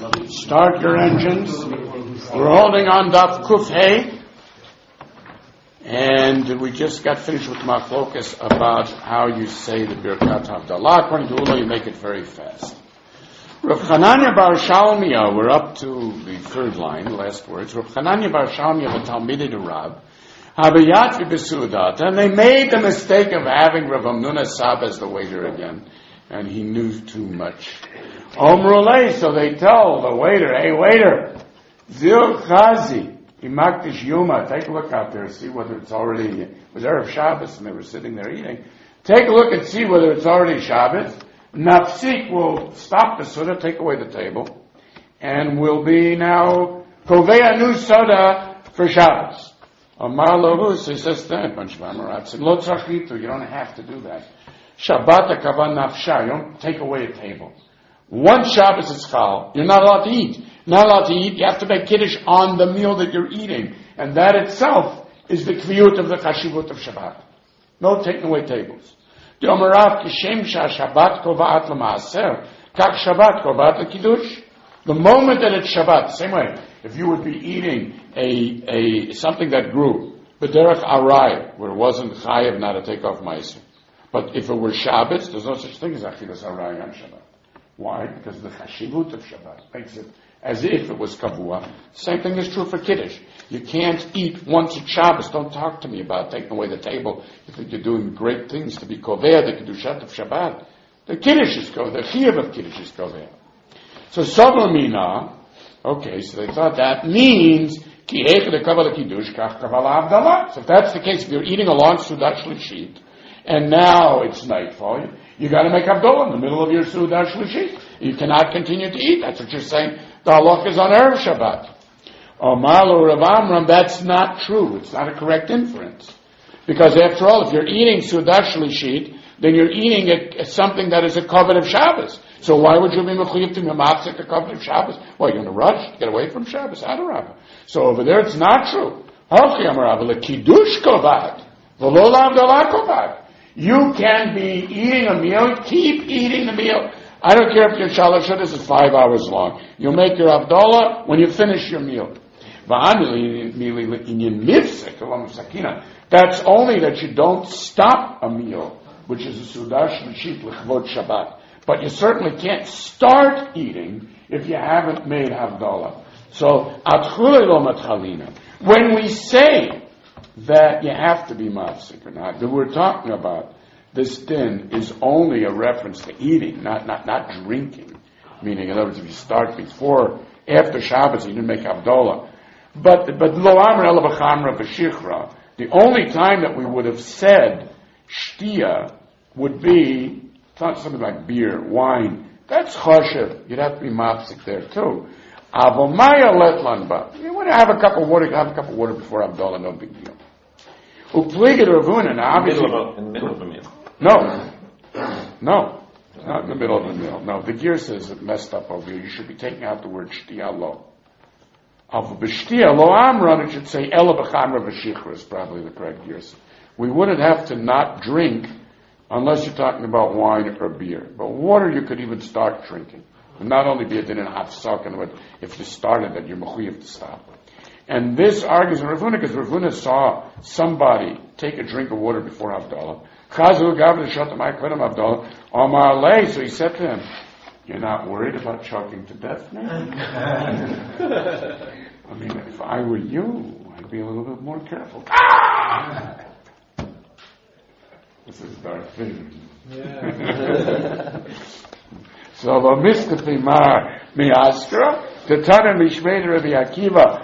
Start your engines. We're holding on Daf Kuf Hey, and we just got finished with Machlokas about how you say the Birkat Havdalah. According to Ula, you make it very fast. Rav Chananya Bar Shalmiya, we're up to the third line, the last words. Rav Chananya Bar Shalmiya, the Talmidei de Rab, Havayat v'Besudat, and they made the mistake of having Rav Amnuna Sab as the waiter again, and he knew too much. Omrulei, so they tell the waiter, hey waiter, Zil Chazi, Imaktish Yuma, take a look out there, see whether it's already, it was Erev Shabbos and they were sitting there eating. Take a look and see whether it's already Shabbos. Nafsik will stop the soda, take away the table, and will be now Kovei new soda for Shabbos. Amar Lohus, he says that, bunch of Amoratzim. Lo tzarchitu, you don't have to do that. Shabbat kavan nafsha, you don't take away a table. Once Shabbos is chal, you're not allowed to eat. Not allowed to eat, you have to make kiddush on the meal that you're eating. And that itself is the kviyut of the chashivut of Shabbat. No taking away tables. The Omarav kishem Shabbat kovaat l'maaser, kak Shabbat kovaat l'kiddush. The moment that it's Shabbat, same way, if you would be eating a something that grew, b'derech arai, where it wasn't chayev not to take off ma'aser. But if it were Shabbos, there's no such thing as achilas arai on Shabbat. Why? Because the chashivut of Shabbat makes it as if it was kavua. Same thing is true for Kiddush. You can't eat once at Shabbos. Don't talk to me about taking away the table. You think you're doing great things to be kovea, the Keddushat of Shabbat. The Kiddush is kovea, the chiyuv of Kiddush is kovea. So Sablamina, okay, so they thought that means ki eich de kavala Kiddush, kach kavala avdalah. So if that's the case, if you're eating along Sudat Shlishit, and now it's nightfall, you got to make Havdalah in the middle of your Sudat Shlishit. You cannot continue to eat. That's what you're saying. The halach is on Erev Shabbat. Omar Rav Amram, that's not true. It's not a correct inference. Because after all, if you're eating Sudat Shlishit, then you're eating something that is a covet of Shabbos. So why would you be mechuyev to mimafsek a covet of Shabbos? Well, you're in a rush to get away from Shabbos. Adarabah. So over there, it's not true. Halchi Amar Rabba, Kiddush kovat, v'lo l'avdalah kovat. You can be eating a meal, keep eating the meal. I don't care if your shalosh this is 5 hours long. You'll make your Havdalah when you finish your meal. That's only that you don't stop a meal, which is a Sudash Lishit L'chvod Shabbat. But you certainly can't start eating if you haven't made Havdalah. So, when we say that you have to be mafsik or not, that we're talking about this din is only a reference to eating, not drinking. Meaning, in other words, if you start after Shabbos, you didn't make Havdalah. But lo amr ela b'chamra v'shichra, the only time that we would have said shtia would be something like beer, wine. That's choshev. You'd have to be mafsik there too. Avomaya letlan ba. You want to have a cup of water, have a cup of water before Havdalah, no big deal. Upligid Ravuna, now obviously... In the middle of the meal. No, not in the middle of the meal. No, the gear says it messed up over here. You should be taking out the word shtia lo. Of b'shtia lo amran, it should say ela b'chamra v'shichra is probably the correct gear. We wouldn't have to not drink unless you're talking about wine or beer. But water you could even start drinking. And not only be a din and hafsak, but if you started that you're mechuyev to stop. And this argues in Ravuna because Ravuna saw somebody take a drink of water before Havdalah. Chazu gav l'shotamai kodem Havdalah. Omar lei, so he said to him, "You're not worried about choking to death, man?" I mean, if I were you, I'd be a little bit more careful. Ah! This is Darth Vader. Yeah. So v'miskafi mar mi'askra tetanem mishmei Rabbi Akiva.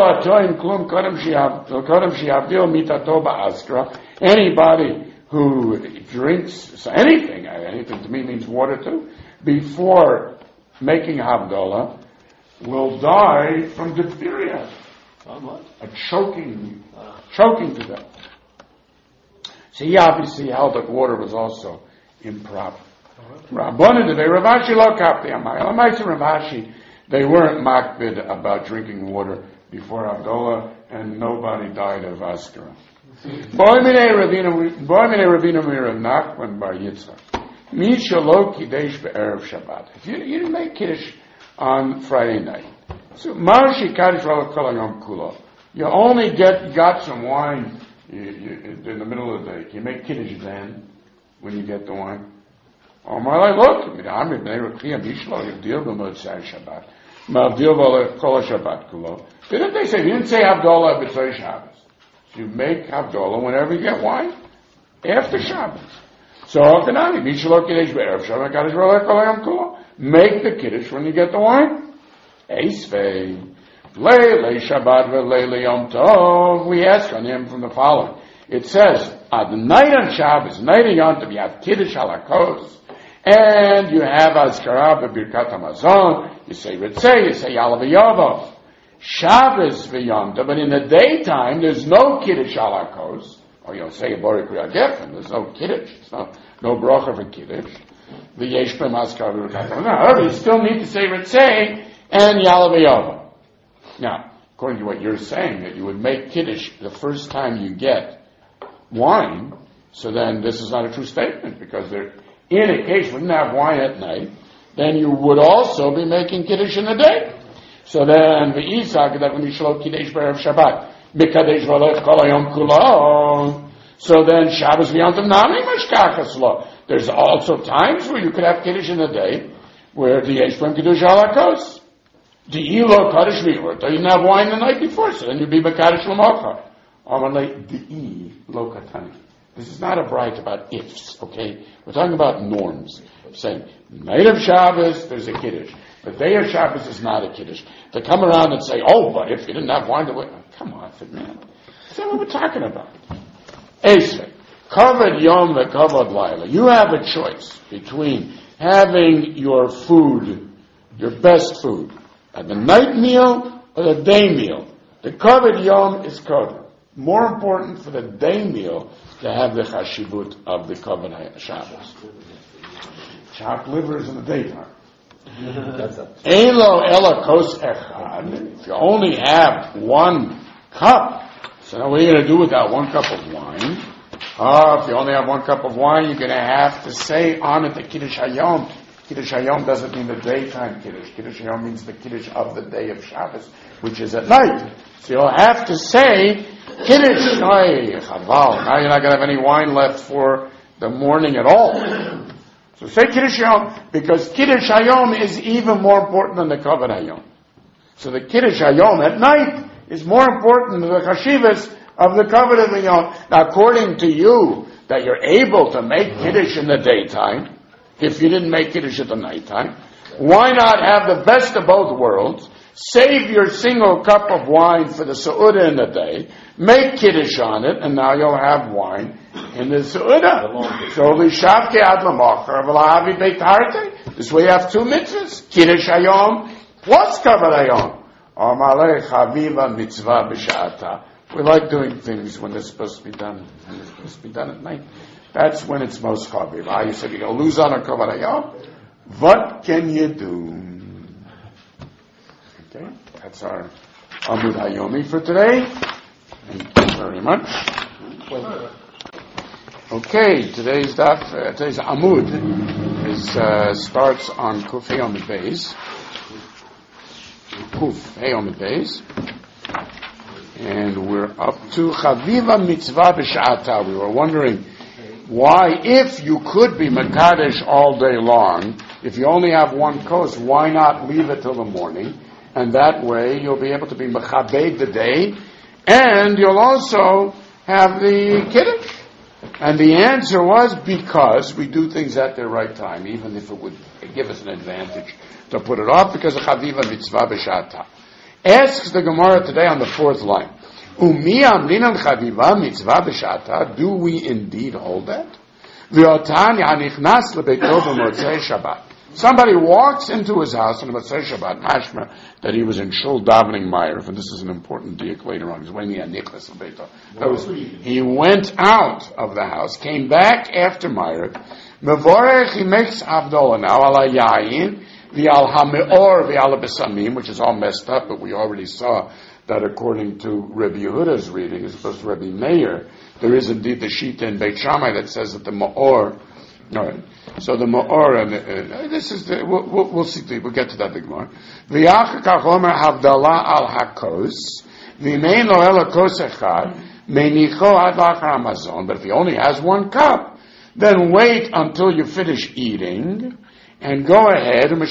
Anybody who drinks anything to me means water too, before making Havdalah, will die from diphtheria. A choking to death. So he obviously held that water was also improper. Ravashi, they weren't makbid about drinking water before Havdalah, and nobody died of Askara. Boy mine Ravina Mira Nachman Bar Yitzchak. Mi shalo kiddush be'erev Shabbat. If you didn't make kiddush on Friday night. So, Marshi Kaddish Rola Kol Hayom Kulo. You only got some wine in the middle of the day. Can you make Kiddush then, when you get the wine? Oh, my, look, didn't they say, didn't say Havdalah b'tzei Shabbos? You make Havdalah whenever you get wine, after Shabbos. So, make the Kiddush when you get the wine. Eisvei, Leile Shabbat ve'Leile Yom Tov. We ask on him from the following. It says, at the night on Shabbos, night of Yom Tov, you have Kiddush halakos, and you have Azkara b'Birkat Hamazon, you say Ritzeh, you say Yalav v'Yavav. Shabbos v'Yom Tov, but in the daytime, there's no Kiddush halakos, or you'll say a Borei Kriya Geffen, there's no Kiddush, no bracha for Kiddush. V'yesh b'M Azkara b'Birkat Hamazon. However, you still need to say Ritzeh and Yalav v'Yavav. Now, according to what you're saying, that you would make Kiddush the first time you get wine, so then this is not a true statement, because in a case we didn't have wine at night, then you would also be making Kiddush in the day. So then, v'Yitzak, that when you shlo Kiddush b'Erev Shabbat, b'Kadesh v'Alech kol hayom kulo. So then, Shabbos v'Yom nami mashkachas lo. There's also times where you could have Kiddush in the day, where the Yesh b'Em Kiddush halakos. Di'ilo Kaddish Mi'or. You didn't have wine the night before, so then you'd be B'Kaddish L'mocha. Amalei Di'i Lo Katani. This is not a bright about ifs, okay? We're talking about norms. We're saying, night of Shabbos, there's a Kiddush. The day of Shabbos is not a Kiddush. To come around and say, oh, but if you didn't have wine, come on, man. That's not what we're talking about. Esvei. Kavod Yom ve'Kavod Laila. You have a choice between having your food, your best food, at the night meal or the day meal. The Kavod Yom is covered. More important for the day meal to have the chashivut of the Kavod Shabbos. Chopped livers in the daytime. Elo ela kos echad. If you only have 1 cup, so now what are you going to do with that 1 cup of wine? If you only have 1 cup of wine, you're going to have to say on it the Kiddush Hayom. Kiddush Hayom doesn't mean the daytime Kiddush. Kiddush Hayom means the Kiddush of the day of Shabbos, which is at night. So you'll have to say Kiddush. Chaval. Now you're not going to have any wine left for the morning at all. So say Kiddush Hayom, because Kiddush Hayom is even more important than the Kavod Hayom. So the Kiddush Hayom at night is more important than the Chashivas of the Kavod Hayom. Now according to you, that you're able to make Kiddush in the daytime, if you didn't make Kiddush at the nighttime, why not have the best of both worlds? Save your single cup of wine for the Seudah in the day, make Kiddush on it, and now you'll have wine in the Seudah. So, Lishavke ad l'mocher, v'lahavi beit harte. This way you have 2 mitzvahs, Kiddush Hayom plus Kavod Hayom. Amalei chaviva mitzvah b'sha'ata. We like doing things when they're supposed to be done, and they're supposed to be done at night. That's when it's most chaviv. You said you're going to lose on a Kavod Hayom. What can you do? Okay, that's our Amud Hayomi for today. Thank you very much. Okay, today's Amud starts on Kuf Hey Amud Beis. Kuf Hey Amud Beis. And we're up to Chaviva Mitzvah B'Sha'ata. We were wondering why, if you could be Mekadesh all day long, if you only have 1 kos, why not leave it till the morning? And that way you'll be able to be Mechabed the day, and you'll also have the Kiddush. And the answer was because we do things at the right time, even if it would give us an advantage to put it off, because of Chaviva Mitzvah B'Sha'ata. Asks the Gemara today on the 4th line, Umi amrinan chaviva mitzvah b'sha'ata. Do we indeed hold that? V'otan yanichnas lebeito b'motzei Shabbat. Somebody walks into his house on Motzei Shabbat, mashma, that he was in shul davening Ma'ariv, and this is an important diak later on. When he yanichnas lebeito, he went out of the house, came back after Ma'ariv. Mevorech, he makes Havdalah now ala yayin v'al hameor v'al besamim, which is all messed up, but we already saw that according to Rabbi Yehuda's reading, as opposed to Rabbi Meir, there is indeed the Shita in Beit Shammai that says that the Ma'or All right. So the Ma'or, this is the, we'll see, we'll get to that big more. V'yachar kachomer havdalah al hakos, v'mein lo ela kos echad, meinicho ad lachar hamazon. But if he only has one cup, then wait until you finish eating, and go ahead, and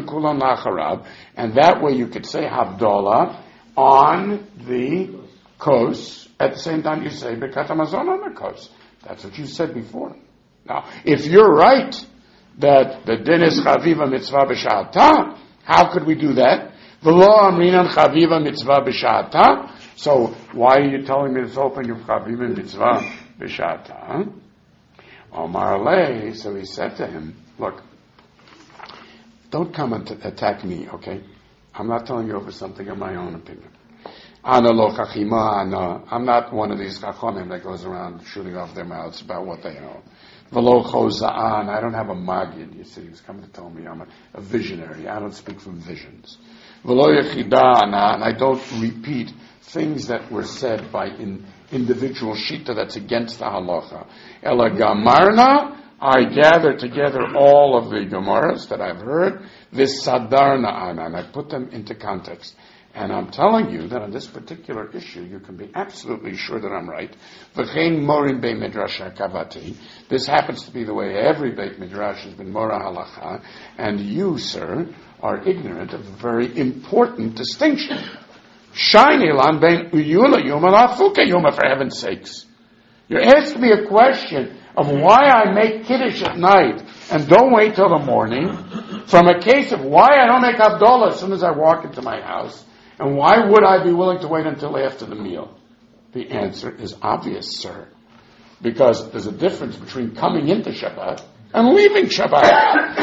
that way you could say Havdalah on the kos, at the same time you say Birkat Hamazon on the kos. That's what you said before. Now, if you're right that the din is Chaviva Mitzvah B'Sha'ata, how could we do that? V'lo amrinan Chaviva Mitzvah B'Sha'ata. So, why are you telling me it's open of Chaviva Mitzvah B'Sha'ata? Omar Lei, so he said to him, look, don't come and attack me, okay? I'm not telling you over something of my own opinion. Ana lo chachima, ana. I'm not one of these chachomim that goes around shooting off their mouths about what they know. V'lo choza'an. I don't have a magid, you see. He's coming to tell me I'm a visionary. I don't speak from visions. V'lo yechida, ana. And I don't repeat things that were said by individual shita that's against the halacha. Ela gamarna. I gather together all of the Gemaras that I've heard, this sadarna ana, and I put them into context. And I'm telling you that on this particular issue, you can be absolutely sure that I'm right. V'chein morim bei midrash hakavati. This happens to be the way every Beit Midrash has been mora halacha, and you, sir, are ignorant of a very important distinction. Shiny lan ben uyula yuma lafuka yuma, for heaven's sakes. You're asking me a question of why I make Kiddush at night and don't wait till the morning, from a case of why I don't make Havdalah as soon as I walk into my house, and why would I be willing to wait until after the meal? The answer is obvious, sir. Because there's a difference between coming into Shabbat and leaving Shabbat.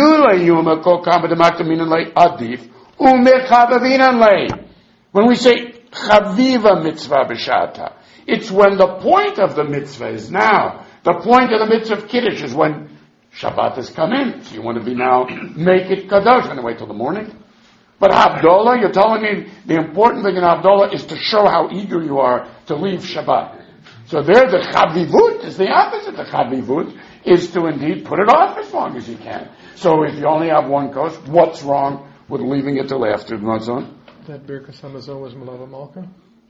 When we say Chaviva Mitzvah B'Sha'ata, it's when the point of the mitzvah is now. The point of the mitzvah of Kiddush is when Shabbat has come in. So you want to be now, make it Kadosh, and wait till the morning. But Havdalah, you're telling me the important thing in Havdalah is to show how eager you are to leave Shabbat. So there the Chavivut is the opposite. The Chavivut is to indeed put it off as long as you can. So if you only have one kos, what's wrong with leaving it till after Mazon? That Birkas Hamazon was Malava Malka?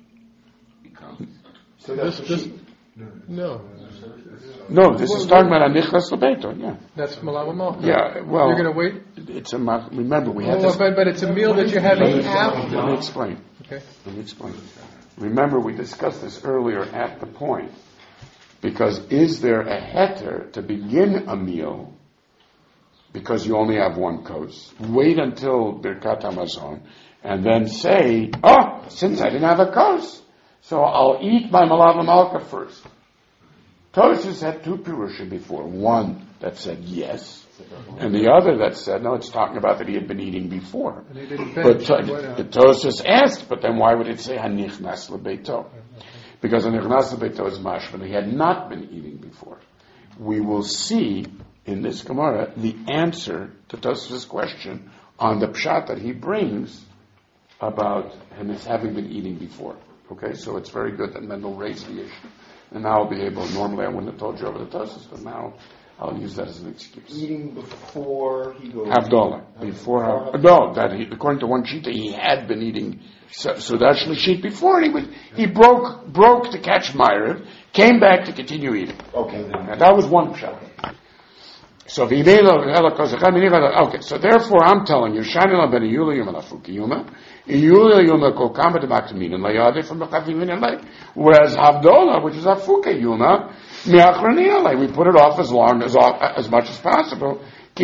So this no. No, this is talking about a Nichlas Lebeito, yeah. That's Malava Malka. Yeah, well... You're going to wait? It's a... Remember, we had this... But it's a meal that you're having after. Let me explain. Okay. Let me explain. Remember, we discussed this earlier at the point. Because is there a heter to begin a meal because you only have one kos? Wait until Birkat Hamazon and then say, since I didn't have a kos, so I'll eat my Malava Malka first. Tosfos had two pirushim before. One that said yes, and the other that said, no, it's talking about that he had been eating before. But Tosfos asked, but then why would it say Hanichnas Lebeito? Because Hanichnas Lebeito is mashma, he had not been eating before. We will see in this Gemara the answer to Tosfos' question on the pshat that he brings about him as having been eating before. Okay, so it's very good that Mendel raised the issue. And now I'll be able, normally I wouldn't have told you over the Tosfos, but now I'll use that as an excuse. Eating before he goes... Havdalah. According to one shita, he had been eating Sudash Lashit before, and he broke to catch Ma'ariv, came back to continue eating. Okay, then. And that was one pshat. So okay, so therefore I'm telling you, Shanila ben Yula Yuma Lafuki Yuma, Yula Yuma Kokamba de Maktamin and Layade from Makavim and Lay. Whereas Havdalah, which is Afuka Yuma, Miachrani, we put it off as much as possible.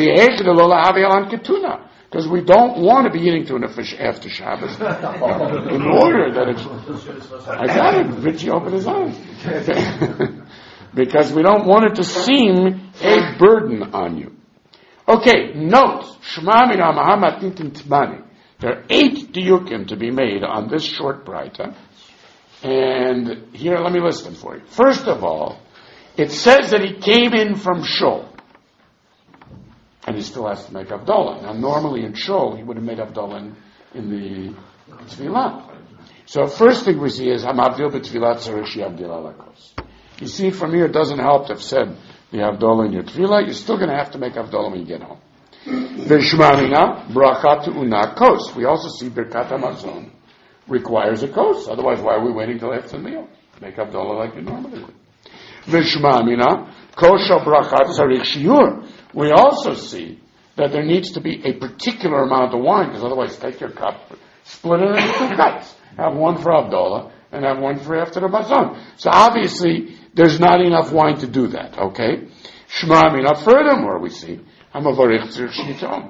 Because we don't want to be eating tuna fish after Shabbos. In order that it's... I got it. Richie opened his eyes. Because we don't want it to seem a burden on you. Okay, note. There are 8 diyukim to be made on this short braita. And here, let me list them for you. First of all, it says that he came in from Shul. And he still has to make Havdalah. Now, normally in Shul, he would have made Havdalah in the Tfilah. So, first thing we see is, Hamavdil b'Tfilah tzarich shiavdil alakos. You see, from here, it doesn't help to have said the Havdalah in your tefillah, you're still going to have to make Havdalah when you get home. V'shmamina bracha te'una kos. We also see Birkat HaMazon requires a kos. Otherwise, why are we waiting till after the meal? Make Havdalah like you normally would. V'shmamina kosha bracha tzarich shiur. We also see that there needs to be a particular amount of wine, because otherwise take your cup, split it into two cups. Have one for Havdalah and have one for after the Mazon. So obviously, there's not enough wine to do that, okay? Shmamina, furthermore, we see, that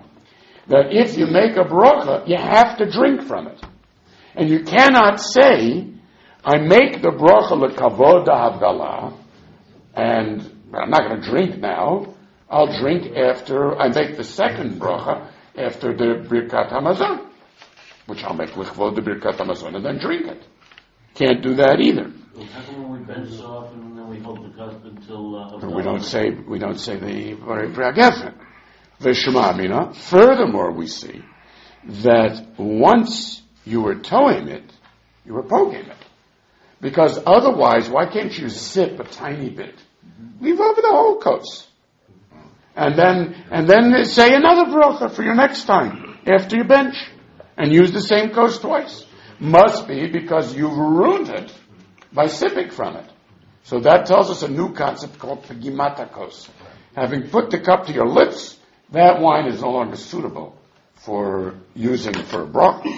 if you make a bracha, you have to drink from it. And you cannot say, I make the bracha lekavod Havdalah, and I'm not going to drink now. I'll drink after I make the second bracha after the Birkat HaMazon, which I'll make lekavod the Birkat HaMazon and then drink it. Can't do that either. How come when we bench off and then we hold the cup until... we don't say the Varei Priyagefen. V'shemamina. Furthermore, we see that once you were towing it, you were poking it. Because otherwise, why can't you sip a tiny bit? Leave over the whole kos. And then say another bracha for your next time, after you bench. And use the same kos twice. Must be because you've ruined it by sipping from it. So that tells us a new concept called pegimata kos. Having put the cup to your lips, that wine is no longer suitable for using for a bracha.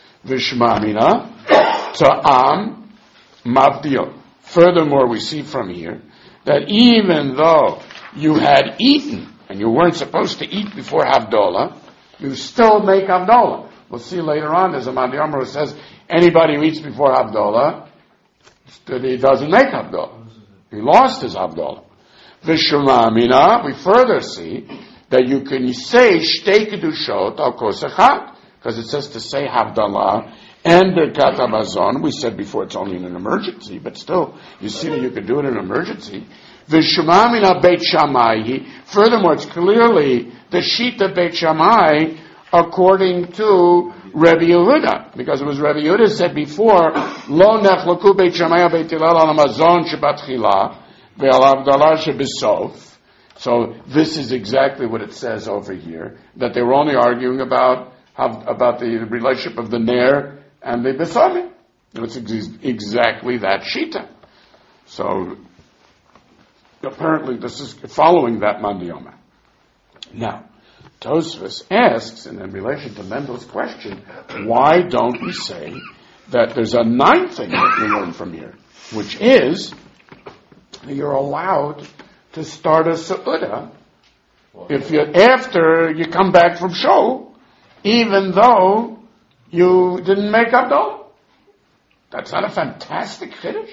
V'shmamina ta'am mavdil. Furthermore, we see from here that even though you had eaten and you weren't supposed to eat before Havdalah, you still make Havdalah. We'll see later on, there's a Mandi Amar who says anybody who eats before Havdalah, he doesn't make Havdalah. He lost his Havdalah. V'shemamina, we further see that you can say Shtei Kedushot al Kos Echad, because it says to say Havdalah and Birkat HaMazon. We said before it's only in an emergency, but still, you see that you can do it in an emergency. V'shemamina Beit Shammai. Furthermore, it's clearly the Shita Beit Shammai according to Rebbe Yehuda, because it was Rebbe Yehuda said before, Lo nechloku Beit Shammai Beit Hillel al Hamazon shebatchila ve'al Havdalah shebesof. So this is exactly what it says over here, that they were only arguing about the relationship of the Ner and the Besami. It's exactly that Shita. So apparently this is following that Mandi Yoma. Now, Tosfos asks, and in relation to Mendel's question, why don't we say that there's a ninth thing that we learn from here, which is you're allowed to start a Seudah after you come back from Shul, even though you didn't make Havdalah. That's not a fantastic Chiddush?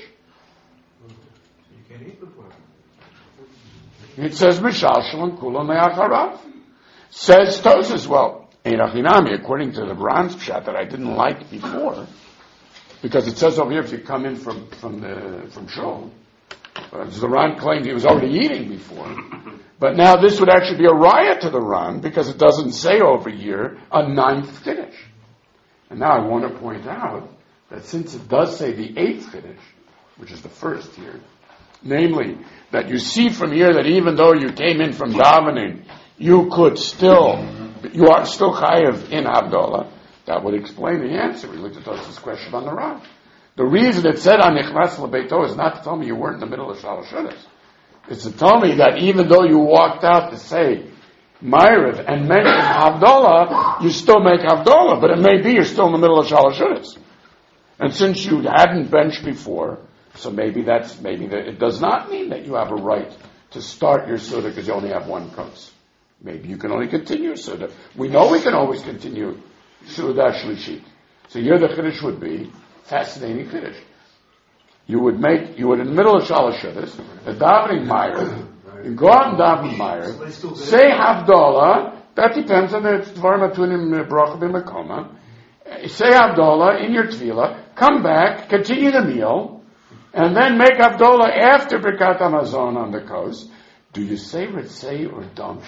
It says, Mishashal and Kula Me'acharav. Says Tosfos, well, Einachinami, according to the Ran's Pshat that I didn't like before, because it says over here if you come in from Shul, the Ran claimed he was already eating before. But now this would actually be a riot to the Ran, because it doesn't say over here a ninth Kiddush. And now I want to point out that since it does say the eighth Kiddush, which is the first here, namely, that you see from here that even though you came in from davening, you are still chayav in Havdalah, that would explain the answer. We looked at this question on the Ran. The reason it said Anichnas Lebeito is not to tell me you weren't in the middle of Shalosh Shudas. It's to tell me that even though you walked out to say Ma'ariv and mentioned Havdalah, you still make Havdalah, but it may be you're still in the middle of Shalosh Shudas. And since you hadn't benched before, so maybe that it does not mean that you have a right to start your Suda because you only have one kos. Maybe you can only continue Suda. We know we can always continue Suda Shlishit. So here the Chiddush would be fascinating Chiddush. You would in the middle of Shalosh Shudas, a davening Ma'ariv, you go out and daven Ma'ariv, say Havdalah, that depends on the Dvarim Atunim Bracha B'Mekoma, say Havdalah in your Tefillah, come back, continue the meal, and then make Havdalah after Birkat HaMazon on the coast. Do you say Ritzei or don't?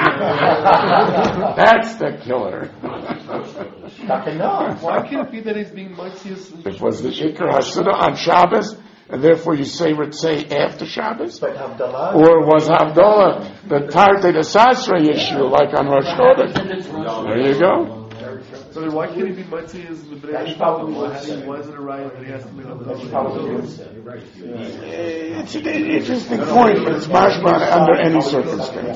That's the killer. Why can't it be that he's being Maitzias? It was the Ikar HaSuda on Shabbos. and therefore you say Ritzei after Shabbos? But Havdalah. Or was Havdalah the Tarte de Sasra issue, like on Rosh Chodesh? There you go. So then why can't he be Matzi as the B'nai Shabbos? Why is it a right that he has to make a It's an interesting point, but it's mashma under any circumstance.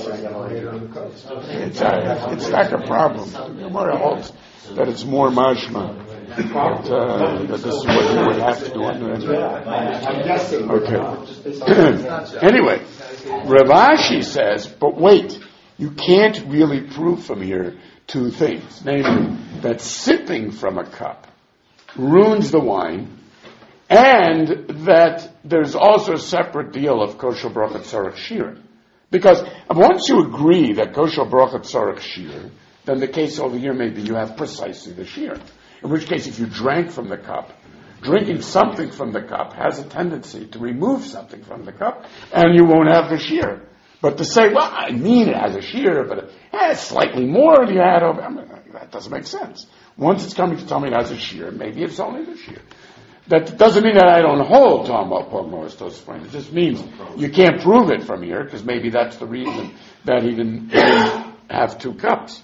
It's not a problem. The Gemara holds that it's more mashma. That this is what you would have to do under any. Okay. Anyway, Rav Ashi says, but wait, you can't really prove from here two things. Namely, that sipping from a cup ruins the wine, and that there's also a separate deal of kosher brachot tzarech shir. Because once you agree that kosher brachot tzarech shir, then the case over here may be you have precisely the shir. In which case, if you drank from the cup, drinking something from the cup has a tendency to remove something from the cup, and you won't have the shear. But to say, well, I mean it has a shear, but it has slightly more than you had over, that doesn't make sense. Once it's coming to tell me it has a shear, maybe it's only the shear. That doesn't mean that I don't hold Tom Pogmor's Tosafon. It just means you can't prove it from here, because maybe that's the reason that he didn't have two cups.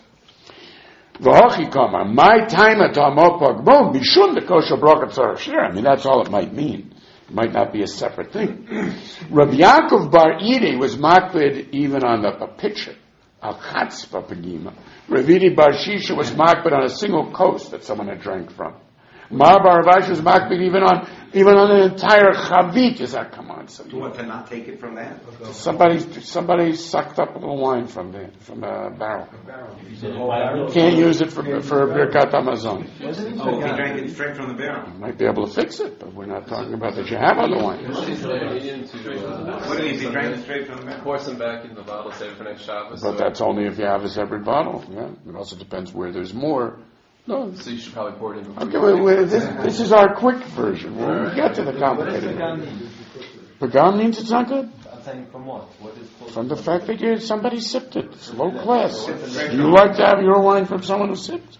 My time at Tamopog Bishun the kosher brachot tzarech shir. I mean, that's all it might mean. It might not be a separate thing. Rabbi Yaakov Bar Ide was makbid even on a pitcher. Al chatzpa pagima. Ravidi Bar Shisha was makbid on a single coast that someone had drank from. Mar Bar Avash was makbid even on an entire chavit. Is that, come on, you want to not take it from that? Somebody sucked up a little wine from a barrel. You can't use it for Birkat Hamazon. If he drank it straight from the barrel. You might be able to fix it, but we're not talking about that you have other wine. What if he drank it straight from the barrel? Pour some back in the bottle, save it for next Shabbos. But that's only if you have a separate bottle. Yeah, it also depends where there's more. No. So you should probably pour it in. Okay, this is our quick version. When we get to the complicated. Pagam means it's not good. I'm saying from what? What is from the fact that somebody sipped it. It's low class. Do you like to have your wine from someone who sipped?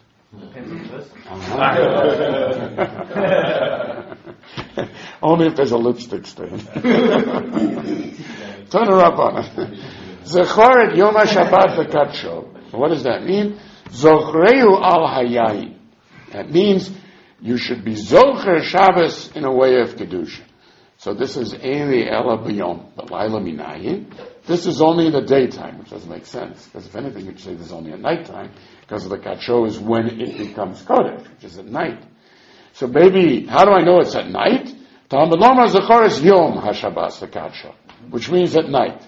Only if there's a lipstick stain. Turn her up on it. Zechor et Yom HaShabbat v'kadsho. What does that mean? Zochreu al hayayin. That means you should be Zocher Shabbos in a way of Kedusha. So this is Eli Ela B'yom, but Laila Minayin. This is only in the daytime, which doesn't make sense, because if anything you'd say this is only at nighttime, because the Kadsho is when it becomes Kodesh, which is at night. So maybe, how do I know it's at night? Talmud Lomar Zechor is Yom HaShabbos the Kadsho, which means at night.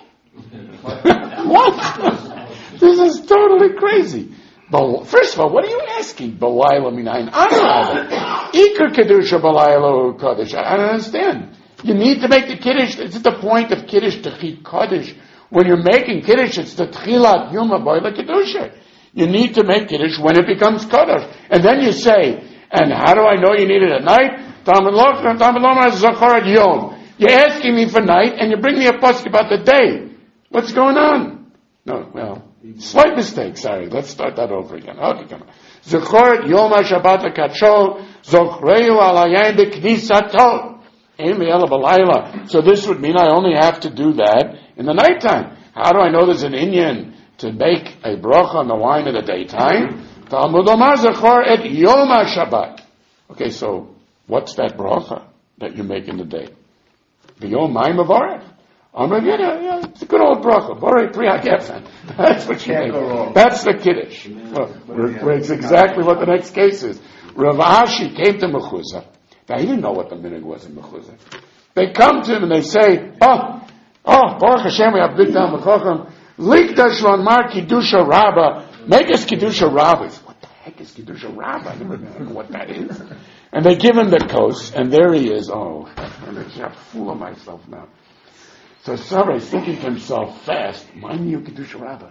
What? This is totally crazy. First of all, what are you asking? Balayla minayin anarada. Iker kedusha balayla kodesh. I don't understand. You need to make the kiddush. It's the point of kiddush to chi kodesh. When you're making kiddush, it's the tchilat yuma boila kedusha. You need to make kiddush when it becomes kodesh, and then you say, and how do I know you need it at night? Talmud lomar zachor yom. You're asking me for night, and you bring me a pasuk about the day. What's going on? No, well, slight mistake, sorry. Let's start that over again. Okay, come on. Zechor Yom HaShabbat HaKadsho, Zochreu al hayayin b'knisato. Ein me'ela b'layla. So this would mean I only have to do that in the nighttime. How do I know there's an inyan to make a bracha on the wine in the daytime? Talmud Lomar Zechor et Yom HaShabbat. Okay, so what's that bracha that you make in the day? The Yom Ma'im Avarech. Yeah, it's a good old bracha. Borei Pri HaGefen. That's what you make. That's the Kiddush. It's exactly what the next case is. Rav Ashi came to Mechuzah. Now, he didn't know what the minhag was in Mechuzah. They come to him and they say, Baruch Hashem, we have big down Mechochem. Likdash Mar Kiddusha Rabbah. Make us Kiddusha Rabbah. What the heck is Kiddusha Rabbah? I never know what that is. And they give him the kos, and there he is. I'm a fool of myself now. So somebody's thinking to himself fast, mind you, Kedusha Rabbah.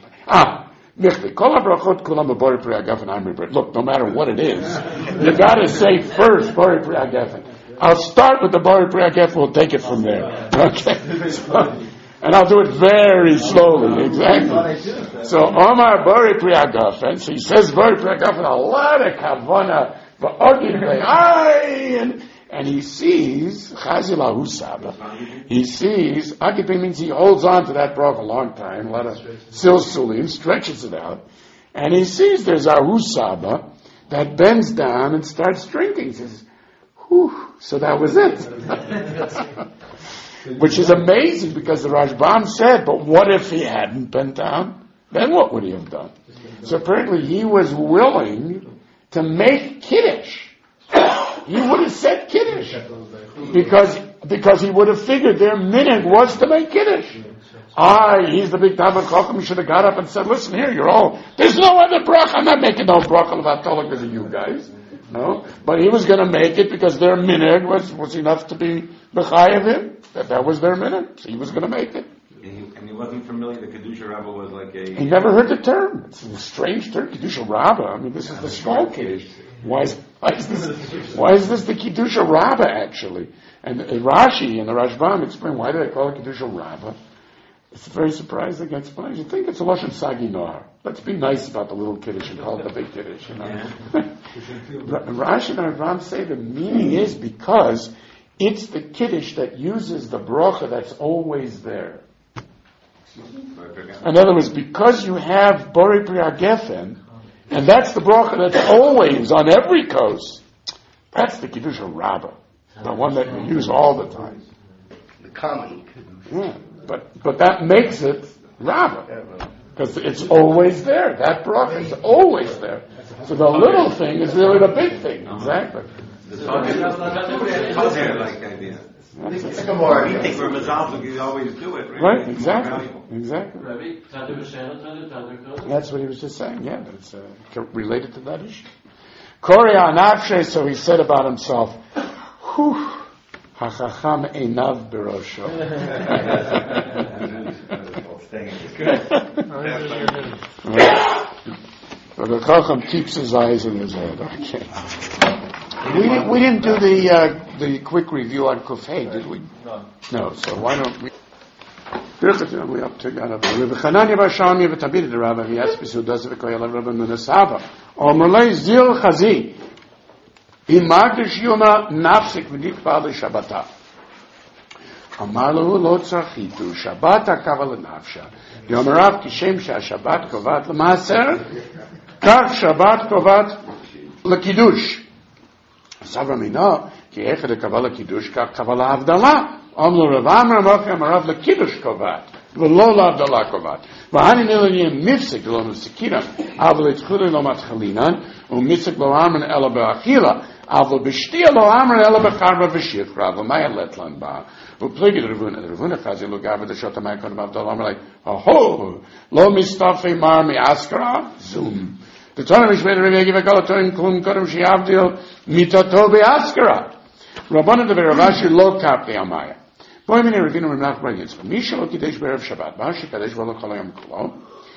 Look, no matter what it is, you gotta say first, Bori Pri HaGefen. I'll start with the Bori Pri HaGefen, we'll take it from there. Okay? And I'll do it very slowly, exactly. So, Omar Bori Pri HaGefen, so he says Bori Pri HaGefen, a lot of kavana, and he sees, Chazil Ahu Saba, he sees, Akipim means he holds on to that bracha a long time, a lot of silsulim, stretches it out, and he sees there's Ahu Saba that bends down and starts drinking. He says, whew, so that was it. Which is amazing because the Rashbam said, but what if he hadn't bent down? Then what would he have done? So apparently he was willing to make Kiddush. He would have said Kiddush. Because he would have figured their minhag was to make Kiddush. He's the big Talmud Chacham, he should have got up and said, listen here, there's no other bracha, I'm not making no bracha Levatala because of you guys. No? But he was going to make it because their minhag was enough to be B'chayev him. That was their minhag. So he was going to make it. And he wasn't familiar that Kedusha Rabbah was like a... He never heard the term. It's a strange term, Kedusha Rabbah. I mean, this is the small Kiddush. Why is this the Kedusha Rabbah, actually? And Rashi and the Rashbam explain why do they call it Kedusha Rabbah. It's very surprising explanation. You think it's a Lashon Sagi Noar. Let's be nice about the little Kiddush and call it the big Kiddush. You know? Rashi and Rashbam say the meaning is because it's the Kiddush that uses the bracha that's always there. In other words, because you have Borei Pri HaGefen, and that's the bracha that's always on every coast, that's the Kedusha Rabbah, the one that we use all the time. The common. Yeah, but that makes it Rabbah, because it's always there. That bracha is always there. So the little thing is really the big thing. Exactly. The like idea. It's like a more. We think we're Mazal, you always do it, right? Right, exactly. That's what he was just saying, yeah, that's related to that issue. Korea Anafshe, so he said about himself, whew, hachacham einav berosho. But the chacham keeps his eyes in his head, okay. We didn't do the quick review on Kufay, did we? No, so why don't we? We up to Rabbi Chananya bar Shalmi v'tabid the Rabbi v'yatzpis who does it v'koyel Rabbi Menasava. Omerlei zil chazi imagdish yoma nafsik v'nikva l'shabata. Amar lahu lo tzarchitu Shabbat hakava l'nafsha. Yomerav kishem she'ashabat kovat l'maaser kach Shabbat kovat l'kiddush. Savra mina ki echad hakava l'kiddush kach kava l'havdalah. Amlo Rav Amar Mochem Rav LeKiddush Kovat V'lo L'Havdalah Kovat V'hani Nilanyim Mifsik Lo Nusikina Avlo Yitzchuli Lo Matchalinan U'Mifsik Lo Amran Ela Be'achila Avlo B'shtia Lo Amran Ela Be'charba V'shif Rav L'Maya Letlan Ba V'pligid Ravuna Chazi Lo Gava D'Shota Ma'ikon Avdol Amar like Ho Lo Mistafe Mar Mi'askara Zoom The Torah Mishmei Rav Yegiv Agalotoin Klum Kodem Shi'avdil Mitoto Be'askara Rabbanan De Beravashi Lo Kap Be'amaya Boy mine Ravina Ramnach Brilliance. Misha lo Kidesh Berev Shabbat. Bashi Kadesh V'lo Kolayam Kolo.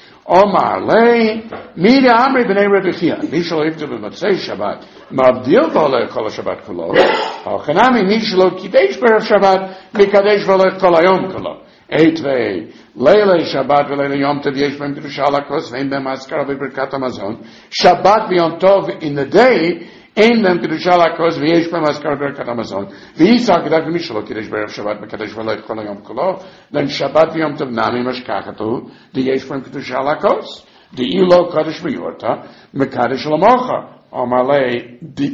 Omar Lei. Mida Amri B'nei Rebechia. Misha lo Yivtu B'matzei Shabbat. Mavdil V'lo Kol Shabbat Kolo. Ochanami Misha lo Kidesh Berev Shabbat. Mikadesh V'lo Kolayam Kolo. Eitvei. Leile Shabbat V'leile Yom Tov Yesh B'em Kedusha Lakos V'em B'em Askara V'Birkat HaMazon. Shabbat V'Yom Tov in the day אין להם קדושה לכוס ויש בהם אזכר ברכת המזון ואיסה כדאי למי שלא קידש בערב שבת מקדש ולא את כל היום כולו then שבת ויום טוב נמי משכחתו ויש בהם קדושה לכוס דאי לא קדש ביורתה מקדש למוחה אמר לי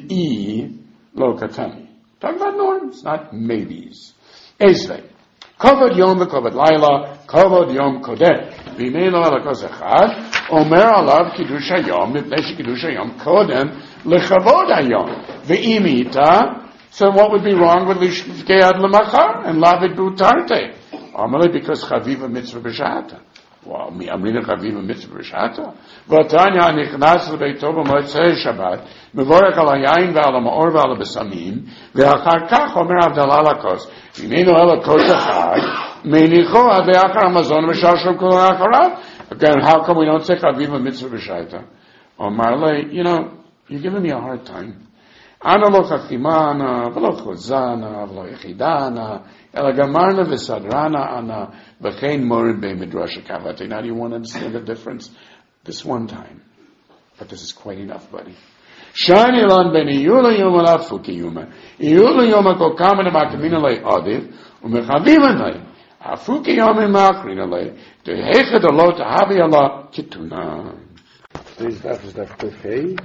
דאי לא קטני talking about norms, not maybes עזבי כבוד יום וכבוד לילה כבוד יום קודם וימי לא על הכוס אחד אומר עליו קידוש היום מפני שקידוש היום קודם Lechavod hayom ve'imita. So what would be wrong with lishkei ad lemachar and lavid b'utarte? Amalei because chaviva mitzvah b'shata. Well, mi amrina chaviva mitzvah b'shata. V'tanya nichnas l'beito b'motzei Shabbat mevorach al hayayin ve'al ha'ma'or ve'al ha'besamim ve'achar kach omer avdala lakos v'imenu el hakos echad meinicho ad ve'achar hamazon v'shar shel kol ha'acharav. Again, how come we don't say chaviva mitzvah b'shata? Amalei, you're giving me a hard time. Ana lo chachimana, v'lo chozana, v'lo yechidana, ela gamarna v'sadrana ana, v'chein morid be'midrash ha'kavate. Now do you want to understand the difference? This one time. But this is quite enough, buddy. Shani lan ben iyula yom ala fuki yoma. Iyula yoma ko kamen makamina lei adiv, umechavim lei. Afuki yom imakrina lei. De hechad alo tahavi ala kituna. This is that Kufay.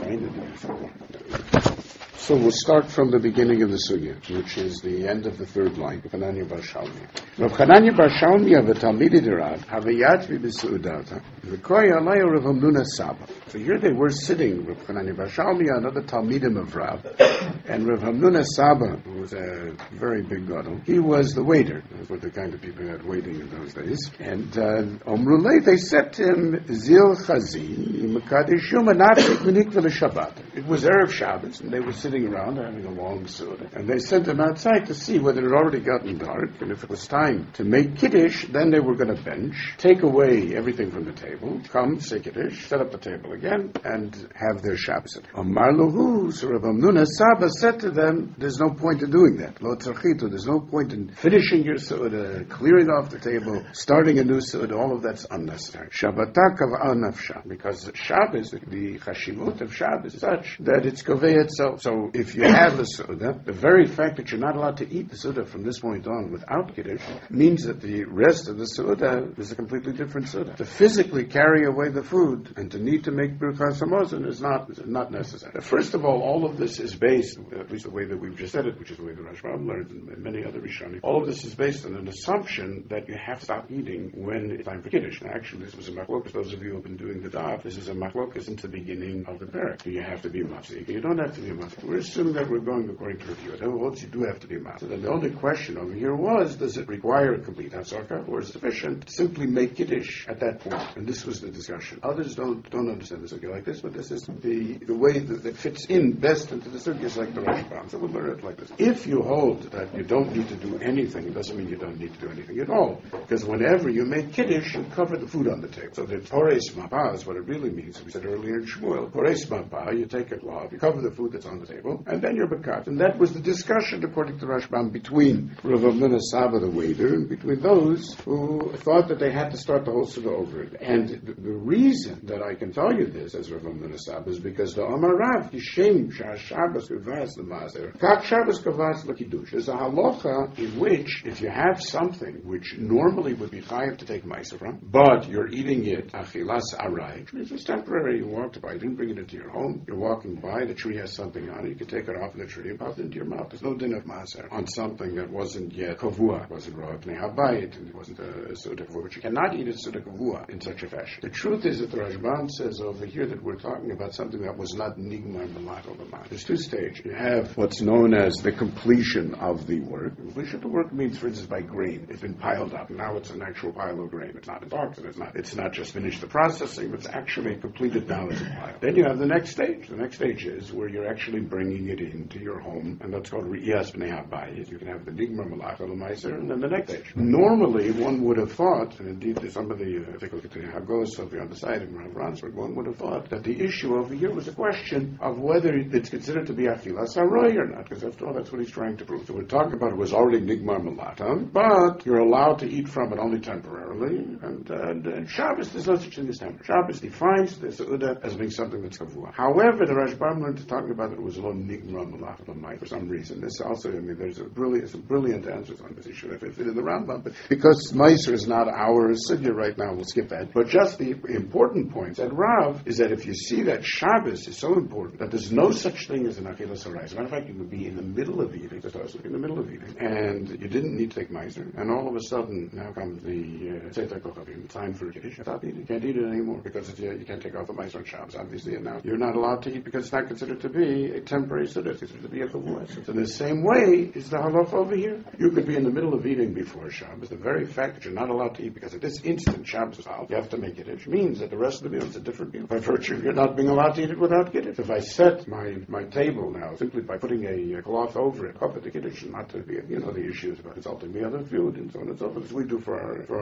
So we'll start from the beginning of the sugya, which is the end of the third line. Rav Chananya bar Shalmia. Rav Chananya bar Shalmia v'talmidi derav havayat v'bisuudata v'koy alay Rav Hamnuna Saba. So here they were sitting, Rav Chananya bar Shalmia, another talmidim of Rav, and Rav Hamnuna Saba, who was a very big gadol. He was the waiter. That's what the kind of people who had waiting in those days. And Omrulay, they said to him, Zil Chazin, Mekadesh Yom Anatzik V'nikva L'Shabbat. It was Erev Shabbos, and they were sitting around having a long suda. And they sent him outside to see whether it had already gotten dark, and if it was time to make Kiddush, then they were going to bench, take away everything from the table, come, say Kiddush, set up the table again, and have their Shabbos. Amar Lahu, so Rav Hamnuna Saba said to them, there's no point in doing that. Lo tzarchitu, there's no point in finishing your suda, clearing off the table, starting a new suda, all of that's unnecessary. Shabbatah kav'al nafsha, because Shabbos, the chashivut of Shabbos is such that it's kovei itself. So if you have the Suda, the very fact that you're not allowed to eat the Suda from this point on without Kiddush means that the rest of the Suda is a completely different Suda. To physically carry away the food and to need to make Birkas Hamazon is not necessary. First of all of this is based, at least the way that we've just said it, which is the way the Rashbam learned and many other Rishonim, all of this is based on an assumption that you have to stop eating when it's time for Kiddush. Now, actually, this was a machlokas. Those of you who have been doing the daf, this is a machlokas into the beginning of the parak. Do you have to be mafsik? You don't have to be mafsik. We're assuming that we're going according to Rabbi Yehuda. Well, you do have to be mafsik. So then the only question over here was, does it require a complete hasarka, or is it sufficient to simply make Kiddush at that point? And this was the discussion. Others don't understand the sugya like this, but this is the way that fits in best into the sugya is like the Rashbam. So we'll learn it like this. If you hold that you don't need to do anything, it doesn't mean you don't need to do anything at all. Because whenever you make Kiddush, you cover the food on the table. So the Pores Mapah is what it really means. We said earlier in Shmuel, Pores Mapah, you take it law, you cover the food that's on the table, and then you're bekat. And that was the discussion, according to Rashbam, between Rav Hamnuna Saba, the waiter, and between those who thought that they had to start the whole suda over again. And the reason that I can tell you this, as Rav Hamnuna Saba, is because the Amar Rav, Yishem Shabbos Kavas L'Mazer, Kak Shabbos Kavas L'Kiddush. There's a halacha in which, if you have something which normally would be chayav to take ma'aser from, but you're eating it achilas aray, which means it's temporary. You walked by, you didn't bring it into your home. You're walking by, the tree has something on it. You can take it off the tree and pop it into your mouth. There's no din of ma'aser on something that wasn't yet kavua, wasn't raw pnei habayit, and it wasn't a suda kavua. But you cannot eat a suda kavua in such a fashion. The truth is that the Rashbam says over here that we're talking about something that was not nigmar b'mato b'mato. There's two stages. You have what's known as the completion of the work. Completion of the work means, for instance, by grain. It's been piled up. Now it's an actual pile of grain. It's not a box, and it's not just finished the processing, it's actually completed now as a pile. Then you have the next stage. The next stage is where you're actually bringing it into your home, and that's called Riyas B'nei Habayit. You can have the Nigmar Malacha L'Maiser, and then the next stage. Normally, one would have thought, and indeed some of the, take a look at the Hagos over on the side of Rav Ransberg, one would have thought that the issue over here was a question of whether it's considered to be Achilas Haroy or not, because after all, that's what he's trying to prove. So we're talking about it was already Nigmar Malacha, but you're allowed to eat from it only temporarily, and Shabbos, there's no such thing as temporary. Shabbos defines the Suda as being something that's kavua. However, the Rashbam learned to talk about it was a lo nigmar malacha l'may for some reason. This also, I mean, there's some brilliant answers on this issue that fit in the Rambam, but because Meiser is not our sugya right now, we'll skip that. But just the important point at Rav is that if you see that Shabbos is so important that there's no such thing as an achilas haray. As a matter of fact, you could be in the middle of eating, in the middle of eating, and you didn't need to take Meiser, and all of a sudden now comes the Tzeitar Kochavim, time for Kiddush. Stop eating. You can't eat it anymore because you can't take off the Meiser on Shabbos, obviously, and now you're not allowed to eat because it's not considered to be a temporary suda, it's considered to be a kavua. So the same way is the halacha over here. You could be in the middle of eating before Shabbos. The very fact that you're not allowed to eat because at this instant Shabbos is out, you have to make it, which means that the rest of the meal is a different meal. By virtue of you're not being allowed to eat it without Kiddush. If I set my table now simply by putting a cloth over it, cover the Kiddush, not to be, the issues about insulting the other food and so on and so forth, as we do for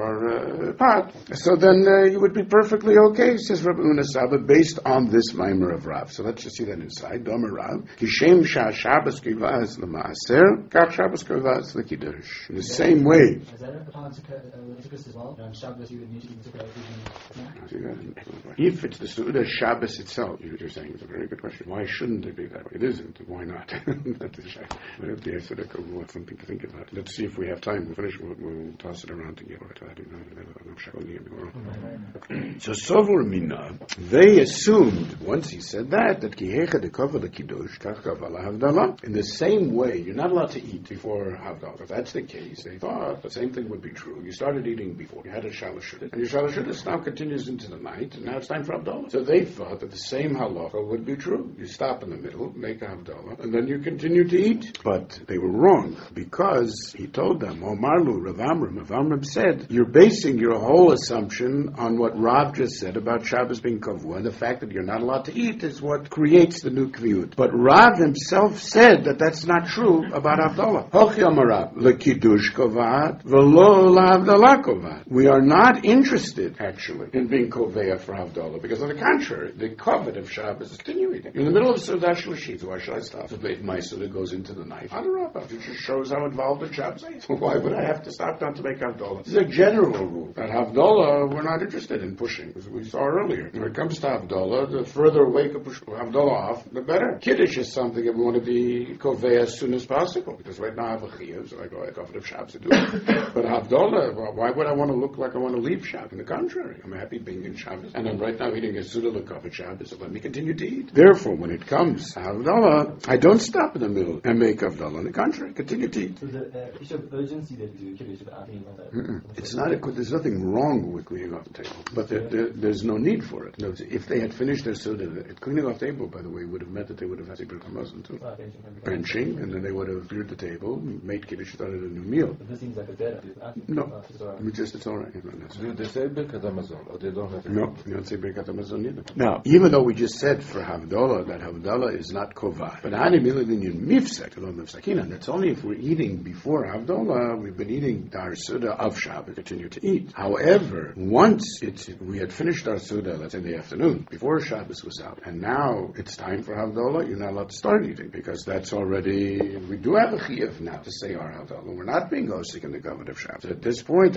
our pot. So then you would be perfectly okay, says Rabbi Hamnuna Saba, based on this Maimer of Rav. So let's just see that inside. Domer Rav, Kishem Shah Shabbos Kivaz L'Maaser, Kach Shabbos Kivaz L'Kiddush. In the same way. Is that upon Leviticus as well? On Shabbos you would need to eat If it's the Suda Shabbos itself, you're saying it's a very good question. Why shouldn't it be that way? It isn't. Why not? That's the answer that wants something to think about. Let's see if we have time. We'll finish. We'll toss it around together. So Sovur Mina, they assumed once he said that Kihecha de Kavah the Kiddush, Kach Kavala Havdalah. In the same way, you're not allowed to eat before Havdalah. If that's the case, they thought the same thing would be true. You started eating before. You had a Shalashudit. And your Shalashudit now continues into the night, and now it's time for Havdalah. So they thought that the same halacha would be true. You stop in the middle, make a Havdalah, and then you continue to eat. But they were wrong, because he told them, Omarlu, Rav Amram said, you're basing your whole assumption on what Rav just said about Shabbos being kavua, and the fact that you're not allowed to eat is what creates the new kviyut. But Rav himself said that that's not true about Havdalah. Hochi Amarav, lekiddush kovat, v'lo la'havdalah kovat. We are not interested, actually, in being koveya for Havdalah, because on the contrary, the covet of Shabbos is continuing. You're in the middle of Sudah Shlishit, so why should I stop? The Beit Maisudah goes into the night. Adarabah, it just shows how involved the Shabbos is. Why would I have to stop now to make Havdalah? This is a general rule. That Havdalah, we're not interested in pushing, as we saw earlier. When it comes to Havdalah, the further away you push Havdalah off, the better. Kiddush is something that we want to be kovei as soon as possible, because right now I have a chiyuv, so I go cover of Shabbos to do it. But Havdalah, well, why would I want to look like I want to leave Shabbos? On the contrary, I'm happy being in Shabbos, and I'm right now eating a Suda L'Kavod Shabbos, so let me continue to eat. Therefore, when it comes to Havdalah, I don't stop in the middle and make Havdalah. On the contrary, continue to eat. So the issue of urgency that you do Kiddush about eating like that. It's not. There's nothing wrong with cleaning off the table, but there's no need for it. No, if they had finished their Suda, cleaning off the table, by the way, would have meant that they would have had Birkat Hamazon too. Benching, and then they would have cleared the table, made Kiddush, started a new meal. But this seems like a dead. No, it's all right. Do they say Birkat Hamazon, or they don't have it? No, you don't say Birkat Hamazon either. Now, even though we just said for Havdalah that Havdalah is not Kovah, but Ani Milidin Mifsek, and that's only if we're eating before Havdalah, we've been eating our Suda of Shabbos, continue to eat. However, once we had finished our Suda, let's say in the afternoon, before Shabbos was out, and now it's time for Havdalah, you're not allowed to start eating, because that's already, we do have a chiyuv now to say our Havdalah. We're not being osik in the covenant of Shabbos. At this point,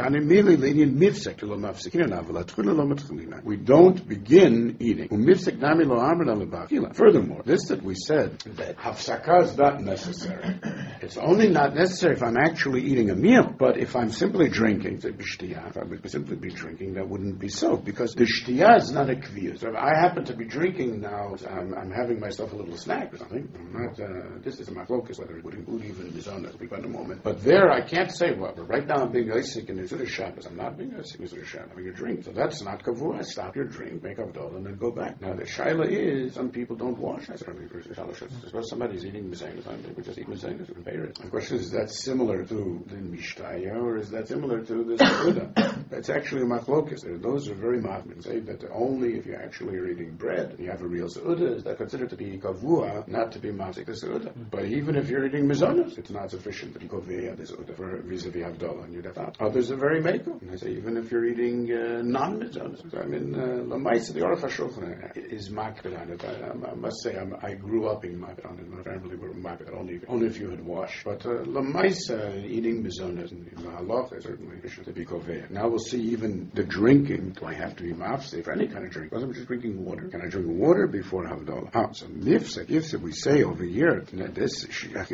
we don't begin eating. Furthermore, this that we said, that hafsakah is not necessary. It's only not necessary if I'm actually eating a meal, but if I'm simply drinking, if I would simply be drinking, that wouldn't be so, because the shtiyah is not a kviyah. So if I happen to be drinking now, I'm having myself a little snack or something. I'm not, this is my focus, whether it would include even mizana, I'll speak about in a moment. But there, I can't say, well, but right now I'm being Isaac in Yisur Shabbos. I'm not being Isaac in Yisur Shabbos. I'm having a drink. So that's not kavua. Stop your drink, make Havdalah, and then go back. Now, the shaila is, some people don't wash. I certainly agree with suppose somebody's eating mizana, they would just eat mizana and pay it. The question is that similar to the mishtaya, or is that similar to the Suda? That's actually a machlokas. Those are very mahmid. Say that only if you actually are eating bread, you have a real Suda, is that considered to be kavua, not to be mazik the Suda. But even if you're eating mizonos, it's not sufficient to be kovea the Suda for vis-a-vis Havdalah, and you'd have out. Others are very meko. And I say, even if you're eating non-mizonos. So, I mean, Lamaisa, the Aruch HaShulchan is makbid on it. I must say, I grew up being makbid on it. My family were makbid only if you had washed. But Lamaisa, eating mizonos, in the halacha, is certainly sufficient to be kovea. Now we'll see even the drinking. Do I have to be mafseh for any kind of drink? Because I'm just drinking water. Can I drink water before Havdalah? So if we say over here, this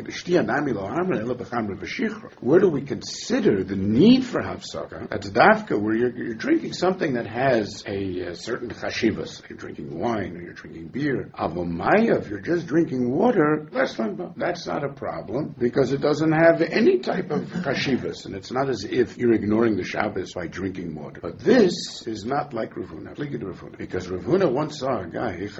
where do we consider the need for hafsaka? That's dafka, where you're drinking something that has a certain chashivas. You're drinking wine or you're drinking beer. Avomaya, if you're just drinking water, that's not a problem, because it doesn't have any type of chashivas, and it's not as if you're ignoring the Shabbos by drinking water. But this is not like Rav Huna, because Rav Huna once saw a guy, he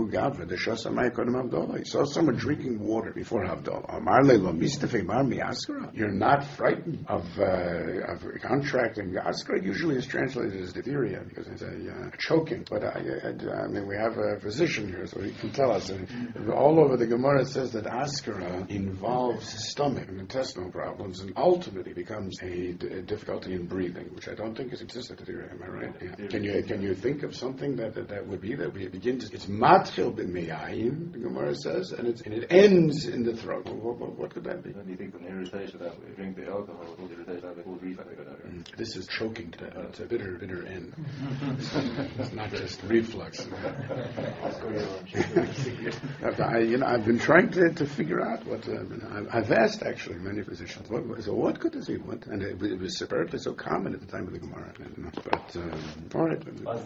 saw someone drinking water before Havdalah. You're not frightened of contracting. Askara usually is translated as diphtheria, because it's a choking. But I mean, we have a physician here, so he can tell us. All over the Gemara it says that askara involves stomach and intestinal problems, and ultimately becomes a difficulty in breathing, which I don't think is existent diphtheria. Am I right? Yeah. Can you think of something that would be that we begin to? It's matchil b'meyayin. The Gemara Gemara says, and it ends in the throat. What could that be? Anything from the irritation that we drink the alcohol, the irritation that we will reflux. This is choking to that. It's a bitter end. It's not just reflux. I've been trying to figure out what. I've asked actually many physicians. What could this be? And it was apparently so common at the time of the Gemara. But all right.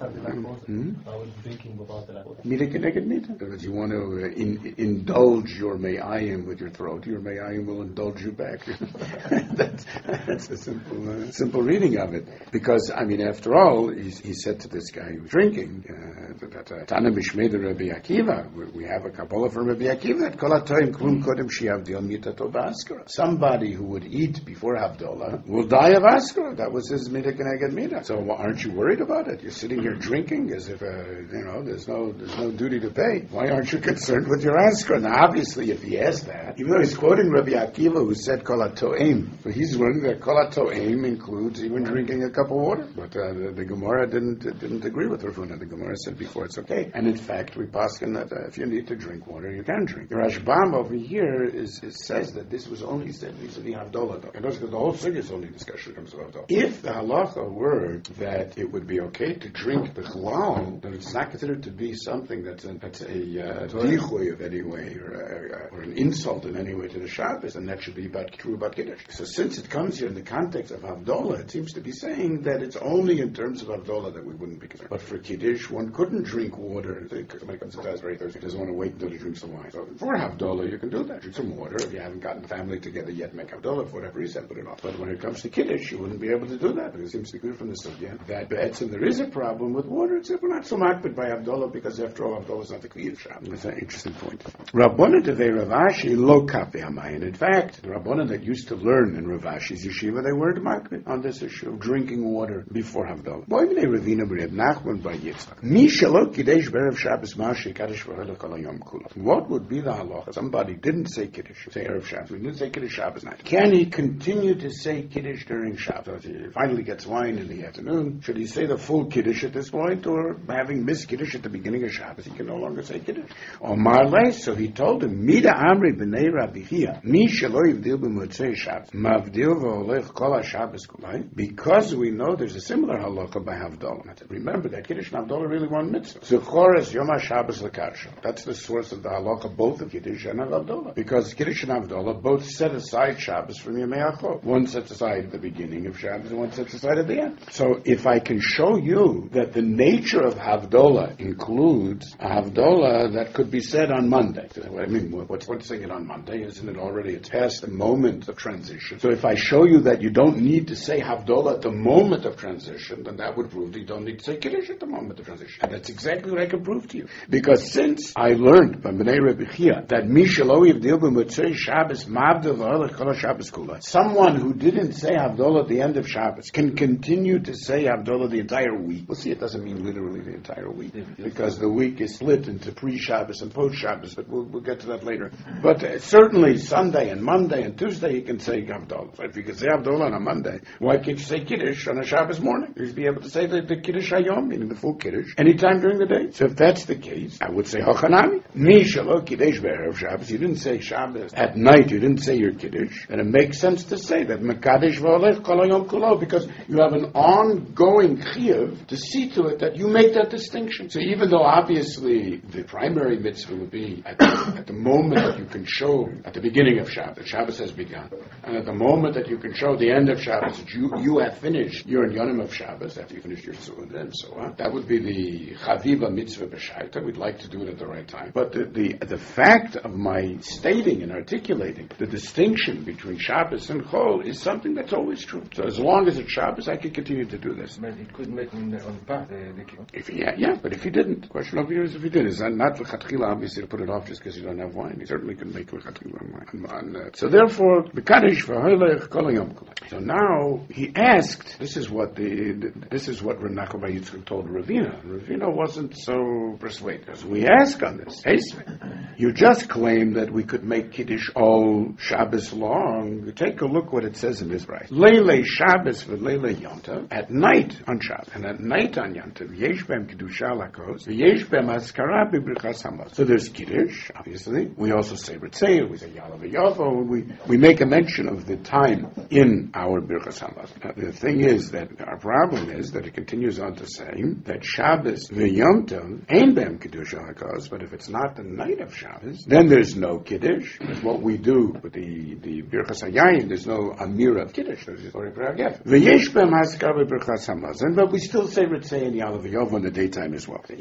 If you want to indulge your Me'ayim with your throat, your Me'ayim will indulge you back. That's a simple reading of it. Because, after all, he said to this guy who was drinking, Tana Mishmei Rabbi Akiva, we have a Kabbalah from Rabbi Akiva, that Kol HaToim Klum Kodem She'avdil Mitato Ba'askara. Somebody who would eat before Havdalah will die of Askara. That was his Midah Keneged Midah. So aren't you worried about it? You're sitting here drinking as if, there's no duty to pay. Why aren't you concerned with your Askara? Now, obviously, if he asked that, even though he's quoting Rabbi Akiva who said Kol HaToim, so he's learning that Kol HaToim includes even drinking a cup of water. But the Gemara didn't agree with Rav Huna. The Gemara said before it's okay. And in fact, we paskin that if you need to drink water, you can drink. The Rashbam over here says that this was only said vis-a-vis Havdalah. And because the whole thing is only discussion comes about Havdalah. If the halacha were that it would be okay to drink b'chlal, then it's not considered to be something that's a dichui of any way or an insult in any way to the Shabbos, and that should be true about Kiddush. So since it comes here in the context of Havdalah, it seems to be saying that it's only in terms of Havdalah that we wouldn't be concerned. But for Kiddush, one couldn't drink water. Somebody comes to us very thirsty, doesn't want to wait until he drinks some wine. So for Havdalah, you can do that. Drink some water. If you haven't gotten the family together yet, make Havdalah for whatever reason, put it off. But when it comes to Kiddush, you wouldn't be able to do that. Because it seems to be clear from the Sugya that Be'etzim there is a problem with water, except we're not so makbid by Havdalah, because after all, Havdalah is not the Kli of Shabbos. That's an interesting point. Rabbana Devei Ravashi lo kafe hamayin. In fact, the Rabbana that used to learn in Ravashi's yeshiva, they weren't makbid on this issue of drinking water before Havdalah. What would be the halacha? Somebody didn't say Kiddush, say Erev Shabbos. We didn't say Kiddush Shabbos night. Can he continue to say Kiddush during Shabbos? If he finally gets wine in the afternoon, should he say the full Kiddush at this point, or having missed Kiddush at the beginning of Shabbos, he can no longer say Kiddush? Or Marle, so he told him, Mida Amri b'nei Rabbi Chia, Mi shelo yivdil b'motzei Shabbos, mavdil v'olech kol ha-Shabbos kulai, because we know there's a similar halacha by Havdalah. Remember that Kiddush and Havdalah are really one mitzvah. Zechoras Yom HaShabbos l'karsha. That's the source of the halacha, both of Kiddush and Havdalah. Because Kiddush and Havdalah both set aside Shabbos from Yomei HaChol. One sets aside at the beginning of Shabbos and one sets aside at the end. So if I can show you that the nature of Havdalah includes a Havdalah that could be said on Monday. What's saying it on Monday? Isn't it already past the moment of transition? So if I show you that you don't need to say Havdalah at the moment of transition, then that would prove that you don't need to say Kiddush at the moment of transition. And that's exactly what I can prove to you. Because since I learned from Bnei Rabbi Chia that someone who didn't say Havdalah at the end of Shabbos can continue to say Havdalah the entire week. We'll see, it doesn't mean literally the entire week, because the week is split into pre-Shabbos and post-Shabbos, but we'll get to that later. But certainly Sunday and Monday and Tuesday he can say Havdalah. So if you can say Havdalah on a Monday, why can't you say Kiddush on a Shabbos morning? You'd be able to say the Kiddush Hayom, meaning the full Kiddush, anytime during the day. So if that's the case, I would say Hochanami. Mi shelo Kiddush be'erev Shabbos. You didn't say Shabbos at night, you didn't say your Kiddush. And it makes sense to say that Mekadesh v'olech kol hayom kulo, because you have an ongoing chiyuv to see to it that you make that distinction. So even though obviously the primary mitzvah would be at the moment that you can show at the beginning of Shabbos, that Shabbos has begun, and at the moment that you can show the end of Shabbos, that you have finished your Yonim of Shabbos, after you finish your Sukkah and so on, that would be the Chaviva mitzvah b'shaita. We'd like to do it at the right time. But the fact of my stating and articulating the distinction between Shabbos and Chol is something that's always true. So as long as it's Shabbos, I can continue to do this. He could make on part but if he didn't, the question over here is if he did. It's not l'chatchila, obviously, to put it off just because you don't have wine. He certainly can make l'chatchila wine. So therefore, b'kadosh v'hoylech kol hayom kulei. So now he asked. This is what Renachon bar Yitzchak told Ravina. Ravina wasn't so persuaded. Because we ask on this. Hey, you just claimed that we could make Kiddush all Shabbos long. Take a look what it says in this right. Leilei Shabbos v'leilei Yontav. At night on Shabbos and at night on Yontav. Yesh b'hem kedusha lakos. V'yesh b'hem haskara b'brichas hamos. So there's there's Kiddush, obviously. We also say Ritzei, we say Yalav Yavo. We make a mention of the time in our Birchas Hamazon. Now, the thing is that our problem is that it continues on to say that Shabbos v'Yom Tov ain't b'em Kiddush HaKos, but if it's not the night of Shabbos, then there's no Kiddush. That's what we do with the Birchas HaYayin. There's no Amira of Kiddush. There's just Orei Pragef. V'yesh b'em Haskar b'Birchas Hamazon, but we still say Ritzei and Yalav Yavo in the daytime as well.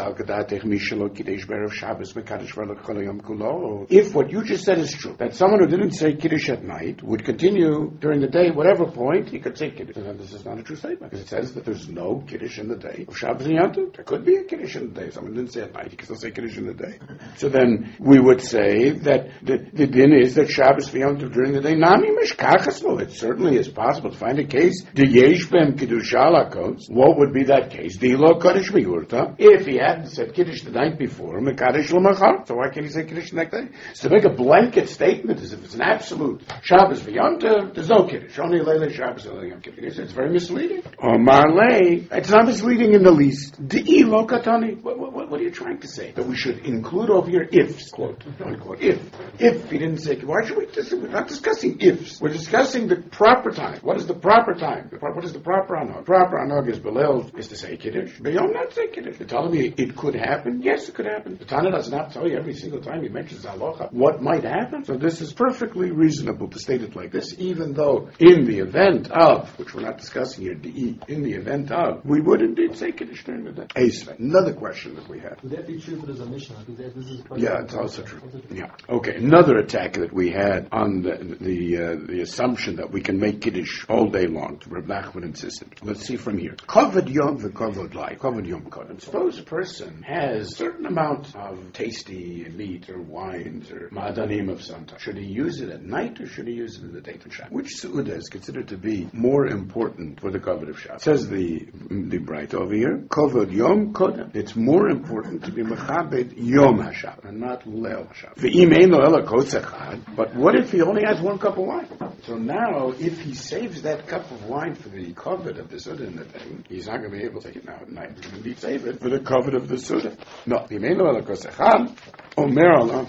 If what you just said is true, that someone who didn't say Kiddush at night would continue during the day, whatever point, he could say Kiddush. And then this is not a true statement, because it says that there's no Kiddush in the day of Shabbos and Yom Tov. There could be a Kiddush in the day. If someone didn't say at night, he can still say Kiddush in the day. So then we would say that the din is that Shabbos and Yom Tov during the day, Nami Mishkachas. Well, it certainly is possible to find a case. The Yesh Bem Kiddush Halakos. What would be that case? The Lo Kaddish Miyurta. If he hadn't said Kiddush the night before, Mekadosh L'machar. So why can't he say Kiddush the next day? So to make a blanket statement as if it's an absolute Shabbos v'Yom Tov, there's no Kiddush. Only Leilei Shabbos and Yom Kiddush. It's very misleading. Or Marley, it's not misleading in the least. Di'i lo katani. What are you trying to say? That we should include over here ifs, quote, unquote. If he didn't say, why should we, we're not discussing ifs. We're discussing the proper time. What is the proper time? What is the proper anog? Proper anog is Belel, is to say Kiddush. Beyond not say Kiddush. You're telling me it could happen? Yes, it could happen. The Tana does not tell you every single time he mentions halacha what might happen. So this is perfectly reasonable to state it like this, even though in the event of, which we're not discussing here, in the event of, we would indeed say Kiddush during the day. Another question that we have. Would that be true for the Mishnah? Yeah, it's also true. Yeah. Okay. Another attack that we had on the assumption that we can make Kiddush all day long. Reb Nachman insisted. Let's see from here. Kavod Yom v'Kavod Lai. Kavod Yom Kodem. Suppose a person has a certain amount of tasty meat or wines or ma'adanim of some type. Should he use it at night or should he use it in the day of Shabbos? Which Su'udah is considered to be more important for the Kavod of Shabbos? Says the Bright over here. Kavod Yom Kodem. It's more important to be Mechabed Yom HaShabbos and not Leil HaShabbos. V'im ein lo ela kotz echad. But what if he only has one cup of wine? So now, if he saves that cup of wine for the Kavod of the Suda in the day, he's not going to be able to take it now at night. He's going to be save it for the Kavod of the Suda. No. V'im ein lo ela kotz echad. Omer Allah.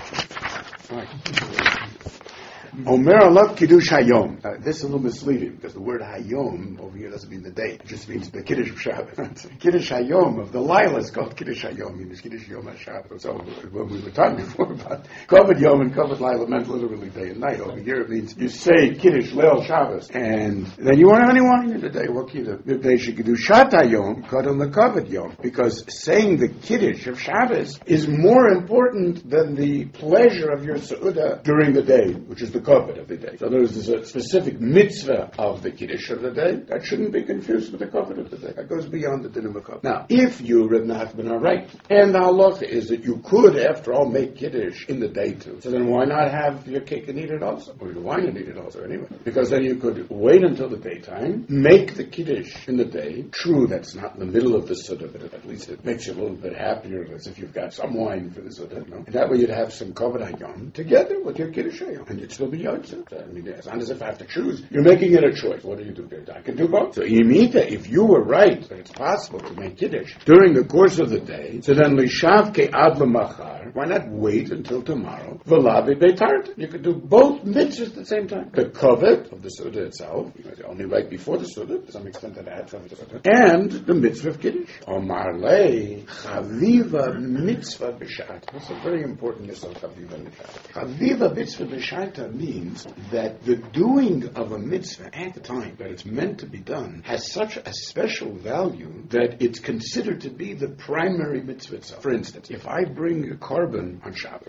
Omer Allah Kiddush Hayom. This is a little misleading because the word Hayom over here doesn't mean the day. It just means the Kiddush of Shabbos. Kiddush Hayom of the Laila is called Kiddush Hayom. Means Kiddush Yom HaShabbos. So when we were talking before about Kavod Yom and Kavod Laila meant literally day and night. Over here it means you say Kiddush Leil Shabbos and then you won't have any wine in the day. What Kiddush? They should do Shat Hayom Kadam the Kavod Yom because saying the Kiddush of Shabbos is more important than the pleasure of your Seudah during the day, which is the Kavod of the day. So there's a specific mitzvah of the Kiddush of the day that shouldn't be confused with the Kavod of the day. That goes beyond the din of a Kavod. Now, if you, Reb Nachman, are right, and the halacha is that you could, after all, make Kiddush in the day too, so then why not have your cake and eat it also? Or your wine and eat it also anyway. Because then you could wait until the daytime, make the Kiddush in the day. True, that's not in the middle of the Suda, but at least it makes you a little bit happier as if you've got some wine for the Suda. And that way you'd have some Kavod Hayom together with your Kiddush Hayom. And you'd still be Yotze. I mean, it's not as if I have to choose. You're making it a choice. What do you do? I can do both. So Yimita, if you were right that it's possible to make Kiddush during the course of the day, so then Lishav ke ad lemachar, why not wait until tomorrow? V'lavi beitart. You could do both mitzvahs at the same time. The Kavod of the Suda itself, only right before the Suda, to some extent that adds Kavod to the Suda, and the mitzvah of Kiddush. Omar lei chaviva mitzvah b'sha'at. That's a very important mitzvah, chaviva mitzvah. Chaviva mitzvah b'sha'at means that the doing of a mitzvah at the time that it's meant to be done has such a special value that it's considered to be the primary mitzvah itself. For instance, if I bring a carbon on Shabbat,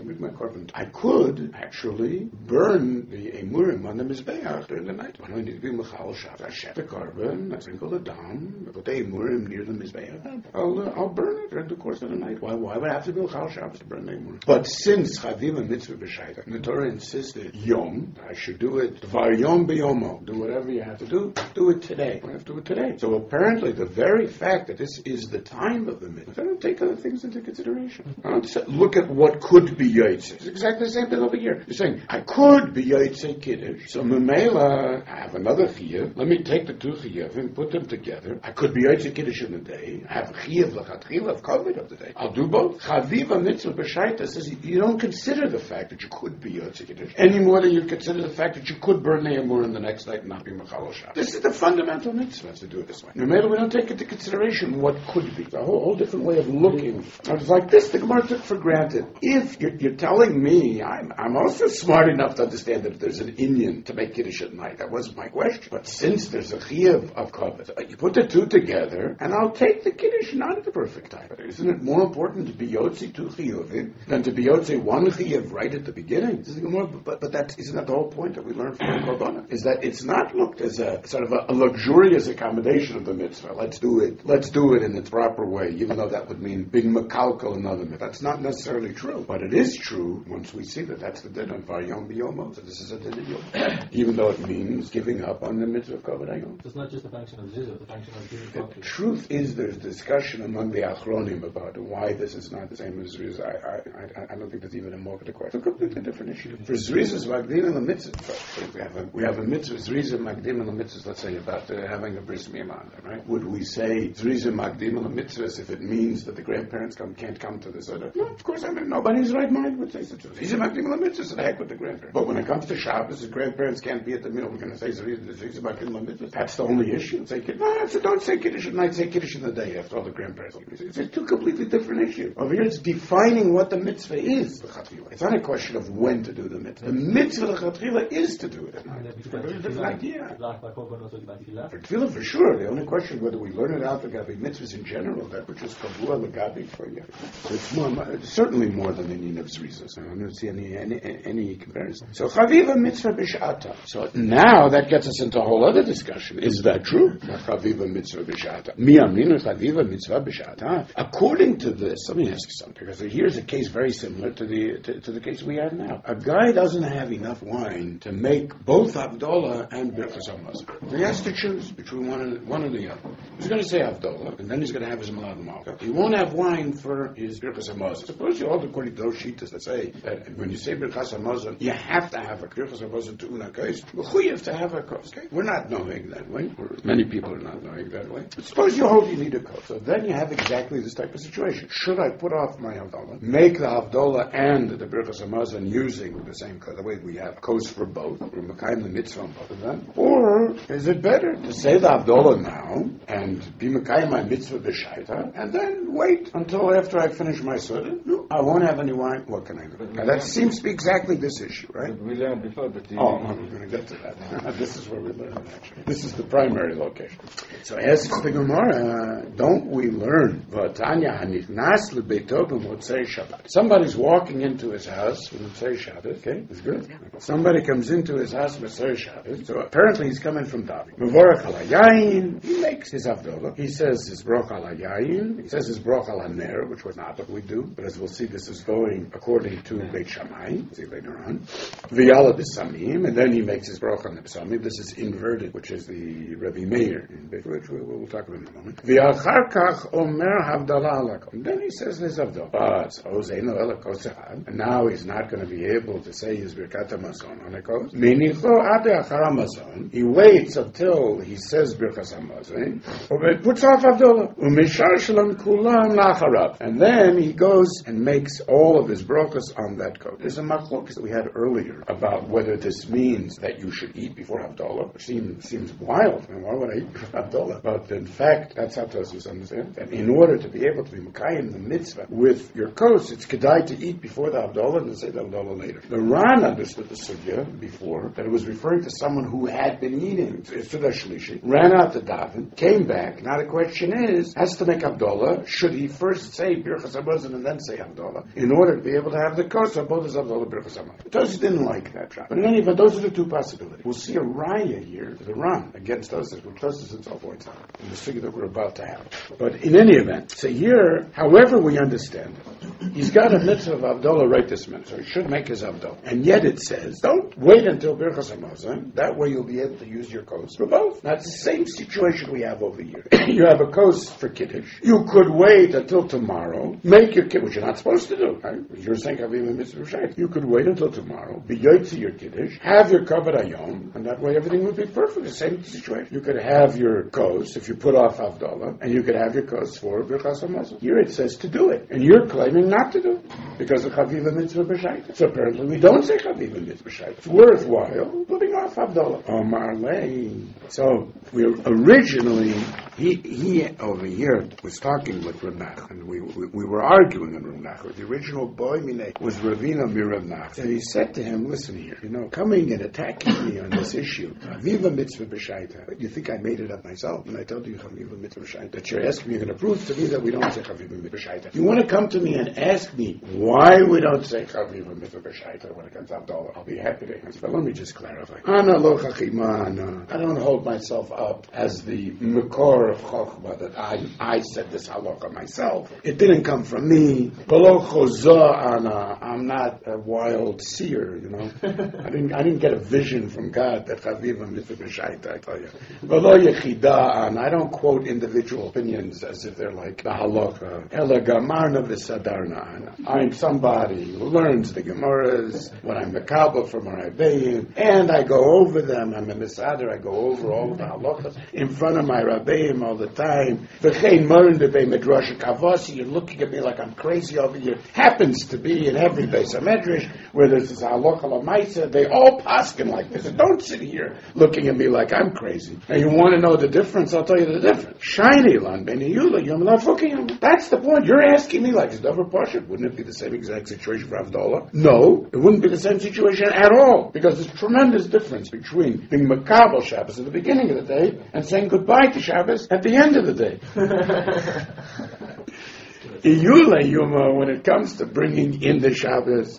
I could actually burn the emurim on the mizbeach during the night. I don't need to be mechal Shabbat. I shed the carbon, I sprinkle the dam, I put the emurim near the mizbeach. I'll burn it during the course of the night. Why would I have to be mechal Shabbat to burn the emurim? But since chavim mitzvah b'shayta, the Torah insisted yom, I should do it var yom b'yomo. Do whatever you have to do it today. I have to do it today. So apparently the very fact that this is the time of the mitzvah, I don't take other things into consideration. I don't look at what could be yaitse. mitzvah. It's exactly the same thing over here. You're saying, I could be Yotzei Kiddush, so Memela, I have another chiyuv. Let me take the two chiyuv and put them together. I could be Yotzei Kiddush in the day. I have a chiyuv l'chatchila of COVID of the day. I'll do both. Chaviva mitzvah b'shaita says you don't consider the fact that you could be Yotzei Kiddush any more than you consider the fact that you could burn Nehemur in the next night and not be Mechal Shabbos. This is the fundamental mitzvah to do it this way. Memela, we don't take into consideration what could be. It's a whole different way of looking. It's like this. The Gemara took for granted. If you're telling me, I'm also smart enough to understand that there's an Indian to make Kiddush at night. That wasn't my question. But since there's a chiyuv of kavod, you put the two together, and I'll take the Kiddush not at the perfect time. But isn't it more important to be Yotzi two chiyuvim than to be Yotzi one chiyuv right at the beginning? But isn't that the whole point that we learned from the Korbanah? Is that it's not looked as a sort of a luxurious accommodation of the mitzvah. Let's do it in its proper way, even though that would mean being makalkal another mitzvah. That's not necessarily true. But it is true once we see that that's the din of Varyom B'Yomo. So this is a din of Yom. Even though it means giving up on the mitzvah of Kavod Hayom. So it's not just a function of zizah, it's a function of giving The truth is there's discussion among the Achronim about why this is not the same as Zriza. I don't think that's even a more question. It's a completely different issue. For Zriza's Magdim and the mitzvah, we have a mitzvah, Zriza Magdim and the mitzvah, let's say, about having a bris mi'amanda, right? Would we say Zriza Magdim and the mitzvah if it means that the grandparents can't come to this other? No, of course, nobody's right mind would say such a thing. Zriza Magdim and the mitzvah, so the heck with the grandparents. But when it comes to Shabbos, the grandparents can't be at the meal. We're going to say Zriza Magdim and the mitzvah. That's the only issue. Say no, so don't say Kiddush at night, say Kiddush in the day after all the grandparents. It's two completely different issues. Over here, it's defining what the mitzvah is. It's not a question of when to do the mitzvah. The mitzvah of the Chatchila is to do it at night. It's a very different idea. For tefillah, for sure. The only question is whether we learn it out Lagabi mitzvahs in general, that which is Kavua Lagabi for you. So it's certainly more than the need of Zrizas. I don't see any comparison. So Chaviva mitzvah b'sh'ata. So now that gets us into a whole other discussion. Is that true? Chaviva mitzvah b'sh'ata. Mi aminu Chaviva mitzvah b'sh'ata. According to this, let me ask you something, because here's a case very similar to the case we have now. A guy doesn't have enough wine to make both Havdalah and Birchas Hamazon. He has to choose between one or the other. He's going to say Havdalah, and then he's going to have his Malad Malka. He won't have wine for his Birchas Hamazon. Suppose you hold according to those shitas that say that when you say Birchas Hamazon, you have to have a Birchas Hamazon to una kos. You have to have a kos. Okay? We're not knowing that way. Many people are not knowing that way. But suppose you hold you need a kos. So then you have exactly this type of situation. Should I put off my Havdalah, make the Havdalah and the Birchas Hamazon using the same kos, the way we have kos for both, we're Mekayim the mitzvah on both of them? Or is it better to say the Havdalah now and be Mekayim my mitzvah b'shaita and then wait until after I finish my Suda? No, I won't have any wine. What can I do? Now that seems to be exactly this issue, right? We learned before that we're going to get to that. This is where we learn it, actually. This is the primary location. So asks the Gemara, don't we learn V'atanya hanichnas lebeito b'motzei Shabbat? Somebody's walking into his house with Motzei Shabbat. Okay, that's good. Somebody comes into his house with Motzei Shabbat. So apparently he's coming from Davi. Mevorach al hayayin. He makes his Havdalah. He says his broch al hayayin. He says his broch al haner, which was not what we do. But as we'll see, this is going according to Beit Shammai. We'll see later on. V'yala b'samim. And then he makes his broch on the b'samim. This is inverted, which is the Rebbe Meir, which we'll talk about in a moment. V'achar kach omer Havdalah alakom. And then he says his Havdalah. But ozeinu ela kos echad. And now he's not going to be able to say his Birkat HaMazon on a kos. Minicho ade achar HaMazon. He waits until he says Birkat HaMazon. Puts off Havdalah. Umishar shalom kulam lacharav. And then he goes and makes all of his brachos on that kos. There's a machlokes that we had earlier about whether this means that you should eat before Havdalah, which seems wild. I mean, why would I eat before Havdalah? But in fact, that's how Tosfos understand. And in order to be able to be Mekayim the mitzvah with your kos, it's kedai to eat before the Havdalah and to say the Havdalah later. The Ran understood the sugya before, that it was referring to someone who had been eating. Suda Shlishi, ran out to daven, came back. Now the question is, has to make Havdalah, should he first say Birchas Hamazon and then say Havdalah, in order to be able to have the kos of both his Havdalah and Birchas Hamazon? Tosfos didn't like that shot. But in any event, those are the two possibilities. We'll see a raya here, the run against us, which Tosfos and so forth in the figure that we're about to have. But in any event, so here, however we understand it, he's got a mitzvah of Havdalah right this minute, so he should make his Havdalah. And yet it says, don't wait until Birchas Hamazon. That way you'll be able to use your kos for both. That's the same situation we have over here. You have a kos for Kiddush. You could wait until tomorrow, make your Kiddush, which you're not supposed to do, right? You're saying Havim mitzvah b'shayit. You could wait until tomorrow, be yoytzi your Kiddush, have your kavod hayom, and that way everything would be perfect. The same situation. You could have your kos if you put off Havdalah, and you could have your kos for Birchas Hamazon. Here it says to do it, and you're claiming not to do it because of Chaviva mitzvah b'shayit. So apparently we don't say Chaviva mitzvah b'shayit. It's worthwhile putting off Havdalah. Omar lei. So we originally he over here was talking with Rav Nachman, and we were arguing on Rav Nachman. The original boy Minei was Ravina Mirav Nachman, and he said to him, "Listen here, coming and attacking me on this issue, Chaviva mitzvah b'shayit. You think I made it up myself when I told you Chaviva mitzvah b'shayit? That you're asking me, you're going to prove to me that we don't say Chaviva mitzvah b'shayit. You want to come to me and ask me why we don't say Chaviva mitzvah b'shayit when it comes to Havdalah? I'll be happy to answer. But let me just clarify. Ana lo chachima. I don't hold myself up as the Makor of Chochmah that I said this halacha myself. It didn't come from me. Below chozah ana. I'm not a wild seer. I didn't get a vision from God that Chaviva mitzvah b'shayit. I tell you. Below yechida ana. I don't quote individual opinions as if they're like the halacha. Ela gamarna v'sadarna ana. I'm somebody who learns the Gemaras when I'm mekabel from our Rabbeim, and I go over them. I'm a misader. I go over all the halachas in front of my Rabbeim all the time. V'chein morin b'bei medrash kavasi. You're looking at me like I'm crazy over here. Happens to be in every beis hamedrash where there's this halacha l'maisa. They all paskin like this. And don't sit here looking at me like I'm crazy. And you want to know the difference? I'll tell you the difference. Shiny lan b'nei yula yom lafukim. That's the point. You're asking me like it's davar pashut. Wouldn't it be the same exact situation for Havdalah? No, it wouldn't be the same situation at all, because there's tremendous difference between being Makabel Shabbos at the beginning of the day and saying goodbye to Shabbos at the end of the day. Iyule Yuma, when it comes to bringing in the Shabbos,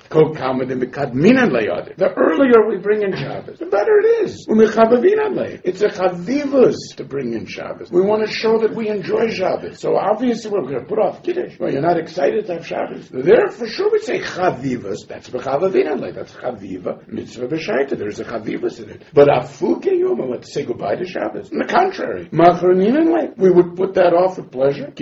the earlier we bring in Shabbos, the better it is. It's a chavivus to bring in Shabbos. We want to show that we enjoy Shabbos. So obviously we're going to put off Kiddush. Well, you're not excited to have Shabbos. There, for sure, we say chavivus. That's b'chavavinalei. That's chaviva mitzvah b'shaita. There's a chavivus in it. But afuke Yuma, let's say goodbye to Shabbos. On the contrary, we would put that off with pleasure.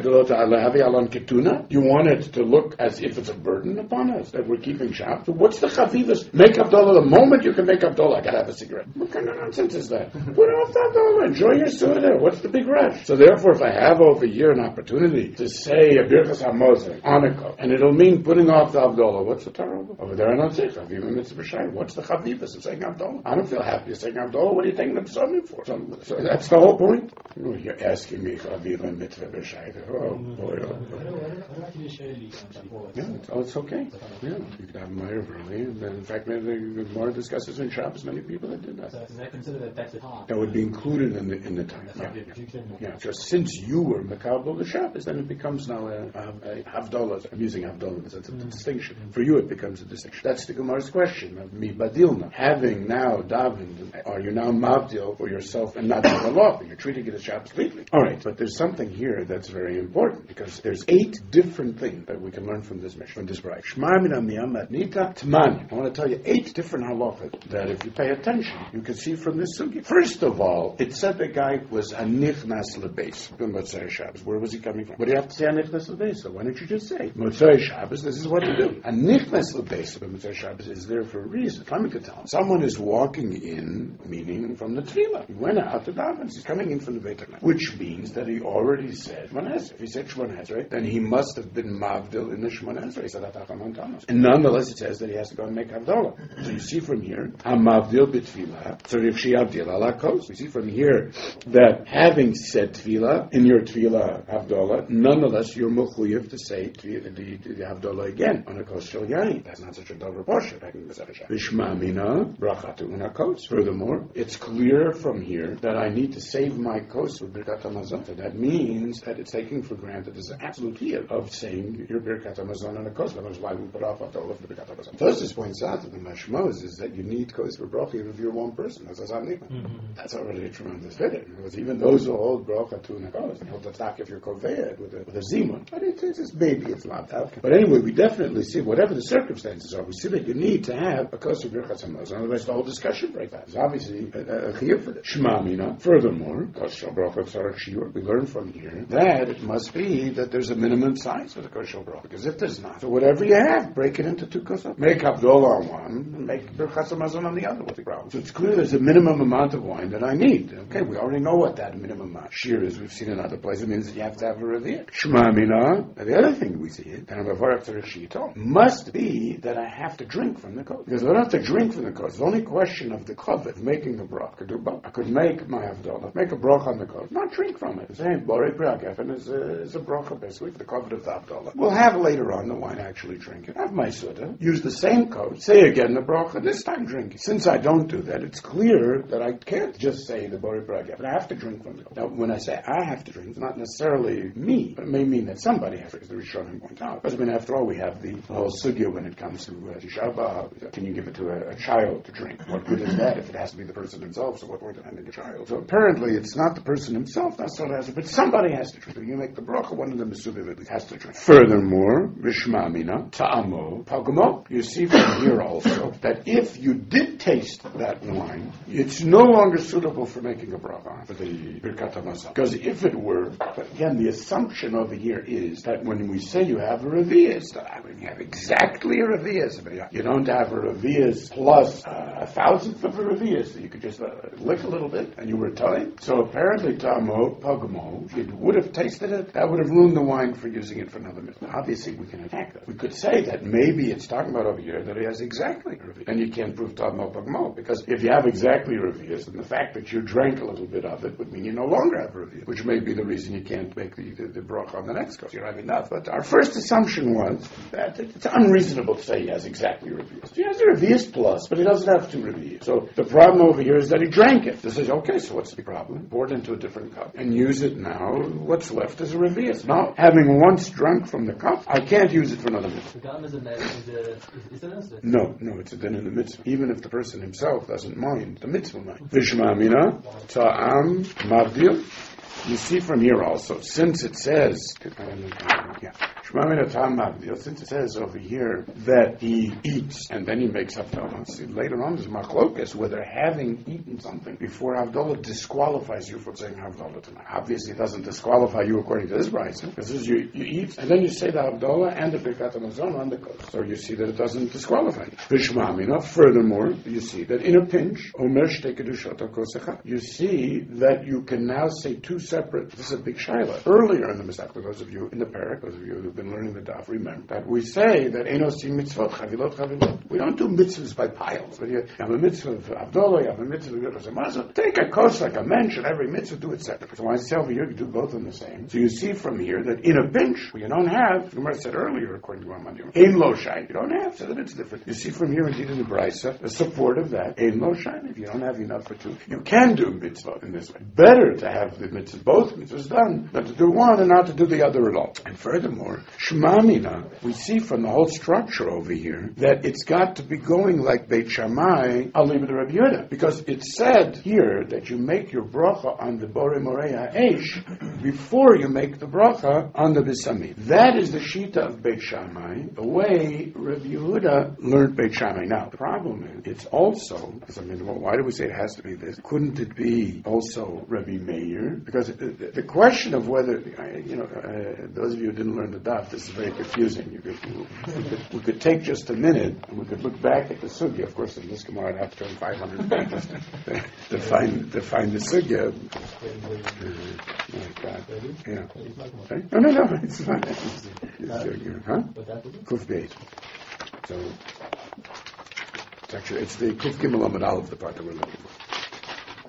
You want it to look as if it's a burden upon us that we're keeping Shabbos. So what's the chavivas? Make Havdalah the moment you can make Havdalah. I gotta have a cigarette. What kind of nonsense is that? Put off the Havdalah. Enjoy your Suda. What's the big rush? So therefore, if I have over here an opportunity to say a Birchas Hamazon, Hanukkah, and it'll mean putting off the Havdalah, what's the Torah? Over there I don't say Chaviva mitzvah b'shayit. What's the chavivas of saying Havdalah? I don't feel happy saying Havdalah. What are you taking the psalm for? So that's the whole point. You're asking me Chaviva mitzvah b'shayit. Oh boy. Yeah, it's okay. Yeah, you could have Meir early. In fact, maybe the Gemara discusses in Shabbos many people that did that. So does that consider that that's the time? That would be included in the time. Yeah. Just since you were Makabel the Shabbos, then it becomes now a Havdalah. I'm using Havdalah in the sense of the distinction. For you, it becomes a distinction. That's the Gemara's question of me badilna. Having now davened, are you now mavdil for yourself and not for the law? You're treating it as Shabbos completely. All right, but there's something here that's very important because there's 8 different things that we can learn from this mission, from this brayta. Shema mina miyamad nita tmani. I want to tell you 8 different halachas that if you pay attention, you can see from this sugi. First of all, it said the guy was a nichnas lebeis on Motzei Shabbos. Where was he coming from? What do you have to say a nichnas lebeis? So why don't you just say Motzei Shabbos? This is what to do. A nichnas lebeis on Motzei Shabbos is there for a reason. Let me tell him. Someone is walking in, meaning from the tefillah. He went out to daven. He's coming in from the Beit HaKnesset, which means that he already said Shemon Esrei. If he said Shemon Esrei, then he must have been mavdil in the Shemon Esrei. He said Atachamon Tamas. And nonetheless, it says that he has to go and make Havdalah. So you see from here, Hamavdil b'tefillah. So if she Avdil ala kos, we see from here that having said tefillah in your tefillah Havdalah, nonetheless you're mechuyev to say the Havdalah again on a kos shel yain. That's not such a davar pasha. V'shma mina brachatu una kos. Furthermore, it's clear from here that I need to save my kos with Birkat Hamazon. So that means that it's taken for granted as an absolute absolute here of saying your Birkat Hamazon on a kos. That is why we put off all of the Birkat Hamazon. Tosfos points out that the mashmos is that you need kos for bracha if you're one person. That's That's already a tremendous fitting. Because even those who hold bracha to a kos, they hold attack if you're koveid with a zimun. But maybe it's not that. But anyway, we definitely see whatever the circumstances are. We see that you need to have a kos of Birkat Hamazon. Otherwise, the whole discussion breaks down. It's obviously a chiyuv for this. Shema mina. Furthermore, we learn from here that it must be that there's a minimum size for the kosher bracha. Because if there's not, so whatever you have, break it into two kosot. Make Havdalah on one, and make Birkat Hamazon on the other. What's the problem? So it's clear there's a minimum amount of wine that I need. Okay, we already know what that minimum amount shir is. We've seen in other places. It means that you have to have a revier. Shema mina. The other thing we see it, and must be that I have to drink from the kos. Because if I don't have to drink from the kos, the only question of the kavod making the bracha. I could make my Havdalah, make a bracha on the kos, not drink from it. The same Borei Priyagefen is a bracha basically for the kavod of the Havdalah. We'll have later on the wine actually drink it. Have my Suda, use the same kos, say again the bracha, this time drink it. Since I don't do that, it's clear that I can't just say the Borei Priyagefen. I have to drink from the kos. Now, when I say I have to drink, it's not necessarily me, but it may mean that somebody has to, as the Rishonim point out. Because after all, we have the whole sugya when it comes to Tisha B'Av. Can you give it to a child to drink? What good is that if it has to be the person himself? So what point of handing a child? So apparently it's not the person himself that's what has to, but somebody has to drink. When you make the bracha, one of them is subivit, has to drink. Furthermore, Vishmamina, Ta'amo, Pagamo. You see from here also that if you did taste that wine, it's no longer suitable for making a bracha for the Birkat Hamazon. Because if it were, but again, the assumption over here is that when we say you have a revius, that when you have exactly a revius, you don't have a revius plus a thousandth of a revius. You could just lick a little bit and you were telling. So apparently, Tamo, Pagamo, if you would have tasted it, that would have ruined the wine for using it for another mitzvah. Obviously, we can attack that. We could say that maybe it's talking about over here that it has exactly a revius. And you can't prove Tamo, Pagamo, because if you have exactly a revius, then the fact that you drank a little bit of it would mean you no longer have a revius, which may be the reason you can't make the bracha on the next course. You don't have enough. But our first assumption was that it's unreasonable to say he has exactly a revius. He has a revius plus, but he doesn't have two revius. So the problem over here is that he drank it. This is okay, so what's the problem? Pour it into a different cup and use it now. What's left is a revius. Now, having once drunk from the cup, I can't use it for another mitzvah. No, it's a din in the mitzvah. Even if the person himself doesn't mind, the mitzvah mind. Vishmamina, ta'am, mavdil. You see from here also, since it says, since it says over here that he eats and then he makes Havdalah. See, later on there's machlokas whether having eaten something before Havdalah disqualifies you from saying Havdalah tonight. Obviously it doesn't disqualify you according to this brayso, because you eat and then you say the Havdalah and the Birkat Hamazon on the kos. So you see that it doesn't disqualify you. Vishmamina, furthermore, you see that in a pinch, Omer Shtei Kedushot HaKos, you see that you can now say two separate, this is a big shaila. Earlier in the Mishnah, those of you in the parak, those of you who've been learning the daf, remember that we say that Einosim mitzvot, chavilot. We don't do mitzvahs by piles. When you have a mitzvah of Havdalah, you have a mitzvah of Birkat Hamazon, take a kos like a mensch, and every mitzvah do it separately. So I say over here, you do both in the same. So you see from here that in a pinch, where you don't have, the Gemara said earlier, according to Rambam, ein lo shai, you don't have, so that it's different. You see from here, indeed in the brayso, the support of that, ein lo shai, if you don't have enough for two, you can do mitzvah in this way. Better to have the mitzvah, both mitzvahs done, than to do one and not to do the other at all. And furthermore, Shmamina, we see from the whole structure over here that it's got to be going like Beit Shammai, Alibid Rabbi Yehuda, because it said here that you make your bracha on the Borei Morei HaEsh before you make the bracha on the Bisamim. That is the shita of Beit Shammai, the way Rabbi Yehuda learned Beit Shammai. Now, the problem is, it's also, why do we say it has to be this? Couldn't it be also Rabbi Meir? Because the question of whether, those of you who didn't learn the daf, this is very confusing. We could take just a minute and we could look back at the sugya. Of course, in this Gemara, I'd have to turn 500 pages to find the sugya. My God. Yeah. No, it's fine. Kuf Beit. So, it's the Kuf Gimel Amud Aleph, the part that we're looking for.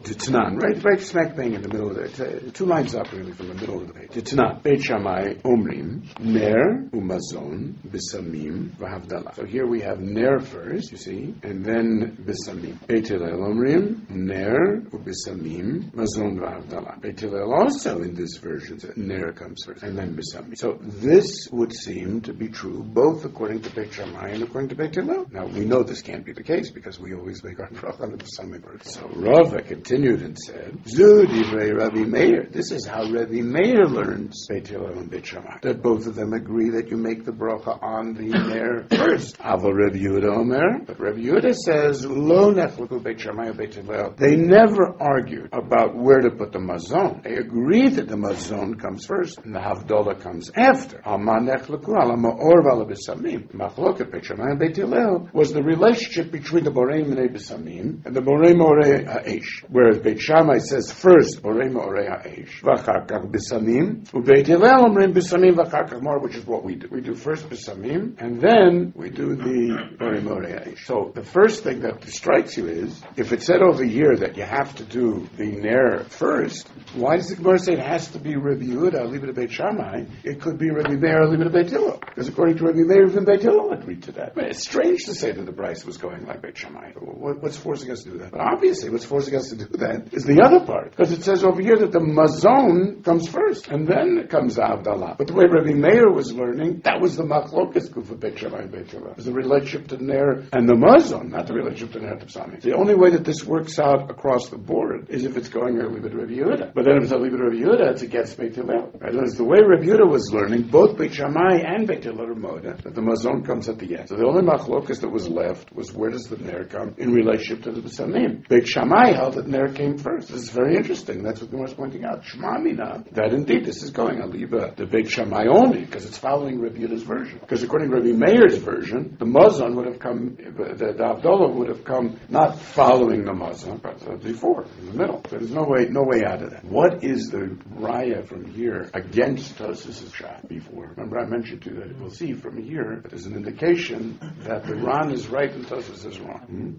D'Tanan, right smack bang in the middle of it. 2 lines up really from the middle of the page. D'Tanan, Beit Shammai Omrim, Ner Umazon Bisamim V'Havdalah. So here we have Ner first, you see, and then Bisamim. Beit Hillel Omrim, Ner Ubisamim Mazon V'Havdalah. Beit Hillel also in this version says Ner comes first, and then Bisamim. So this would seem to be true both according to Beit Shammai and according to Beit Hillel. Now we know this can't be the case because we always make our bracha on the Bisamim first. So Rava continued and said, Zu divrei Rabbi Meir. This is how Rabbi Meir learns Beit Hillel and Beit Shammai. That both of them agree that you make the bracha on the Ner first. Aval Rabbi Yehuda Omer. But Rabbi Yehuda says, Lo nechluku Beit Shammai or Beit Hillel. They never argued about where to put the mazon. They agreed that the mazon comes first and the Havdalah comes after. Ama nechluku ala ma'or v'ala b'samim. Machloket Beit Shammai and Beit Hillel was the relationship between the Borei Minei B'samim and the Borei Morei Ha'esh. Whereas Beit Shammai says first Borei Morei Ha'esh v'achar kach B'samim, u'Beit Hillel omrim B'samim v'achar kach Mor, which is what we do. We do first B'samim and then we do the Borei Morei Ha'esh. So the first thing that strikes you is, if it said over here that you have to do the Ner first, why does the Gemara say it has to be Rabbi Yehuda, leave it to Beit Shammai? It could be Rabbi Meir, leave it to Beit Hillel. Because according to Rabbi Meir, even Beit Hillel agreed to that. But it's strange to say that the Bryce was going like Beit Shammai. What's forcing us to do that? But obviously what's forcing us to do that is the other part. Because it says over here that the Mazon comes first, and then it comes Avdalah. But the way Rabbi Meir was learning, that was the Machlokas group of Beit Shammai and Beit Hillel. It was the relationship to Ner and the Mazon, not the relationship to Ner to Psamim. The only way that this works out across the board is if it's going early with Rabbi Yehuda. But then if it's a Rabbi Yehuda, it's against Beit Hillel. Right? That's the way Rabbi Yehuda was learning, both Beit Shammai and Beit Hillel are Moda, that the Mazon comes at the end. So the only Machlokas that was left was where does the Ner come in relationship to the B'samim. Beit Shammai held that Ner came first. This is very interesting. That's what the Gemara is pointing out. Shema Mina, that indeed this is going Aliba, the Beit Shammai only, because it's following Rabbi Yehuda's version. Because according to Rabbi Meir's version, the Mazon would have come, the Avdalah would have come not following the Mazon, but before, in the middle. So there's no way out of that. What is the raya from here against Tosfos' shot before? Remember I mentioned to you that we'll see from here that there's an indication that the Ran is right and Tosfos is wrong.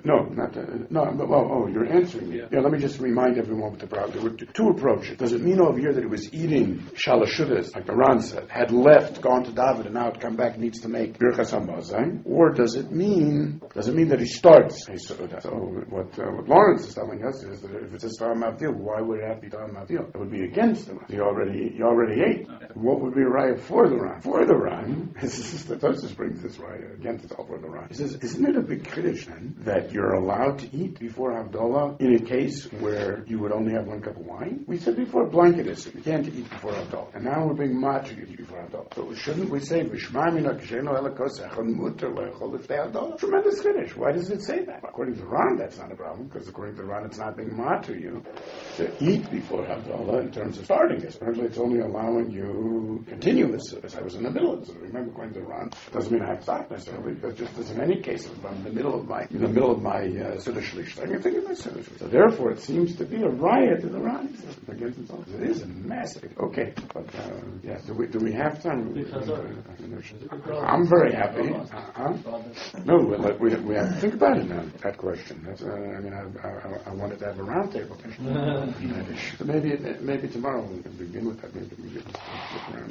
You're answering me. Yeah, let me just remind everyone what the problem. There were 2 approaches. Does it mean over here that he was eating shalashudas, like the Ran said, had left, gone to David, and now had come back, needs to make Birchas HaMazon? Or does it mean that he starts? So what Lawrence is telling us is that if it says Ta'am Avdil, why would it have to be Ta'am Avdil? It would be against the Ran. You already ate. What would be a raya for the Ran? For the Ran, the Tosfos brings this raya against itself for the Ran. He says, isn't it a big kiddush then that you're allowed to eat before Havdalah in a case where you would only have 1 cup of wine? We said before blanketism, you can't eat before Havdalah. And now we're being macho to eat before Havdalah. So shouldn't we say, tremendous kiddush. Why does it say that? According to the Ran, that's not a problem, because according to the Ran, it's not being macho you to eat before Havdalah in terms of starting it. Apparently, it's only allowing you continuous. As I was in the middle of it. So remember, according to the Ran, doesn't mean I have stopped necessarily, but just as in any case, if I'm in the middle of my Seder Shlish, I can think of my Seder Shlish. So therefore, it seems to be a riot to the Ran against himself. It is a massive. Okay, but do we have time? I'm very happy. No, we have to think about it now. That question. That's, I wanted to have a roundtable. So maybe tomorrow we can begin with that. Maybe we can look around.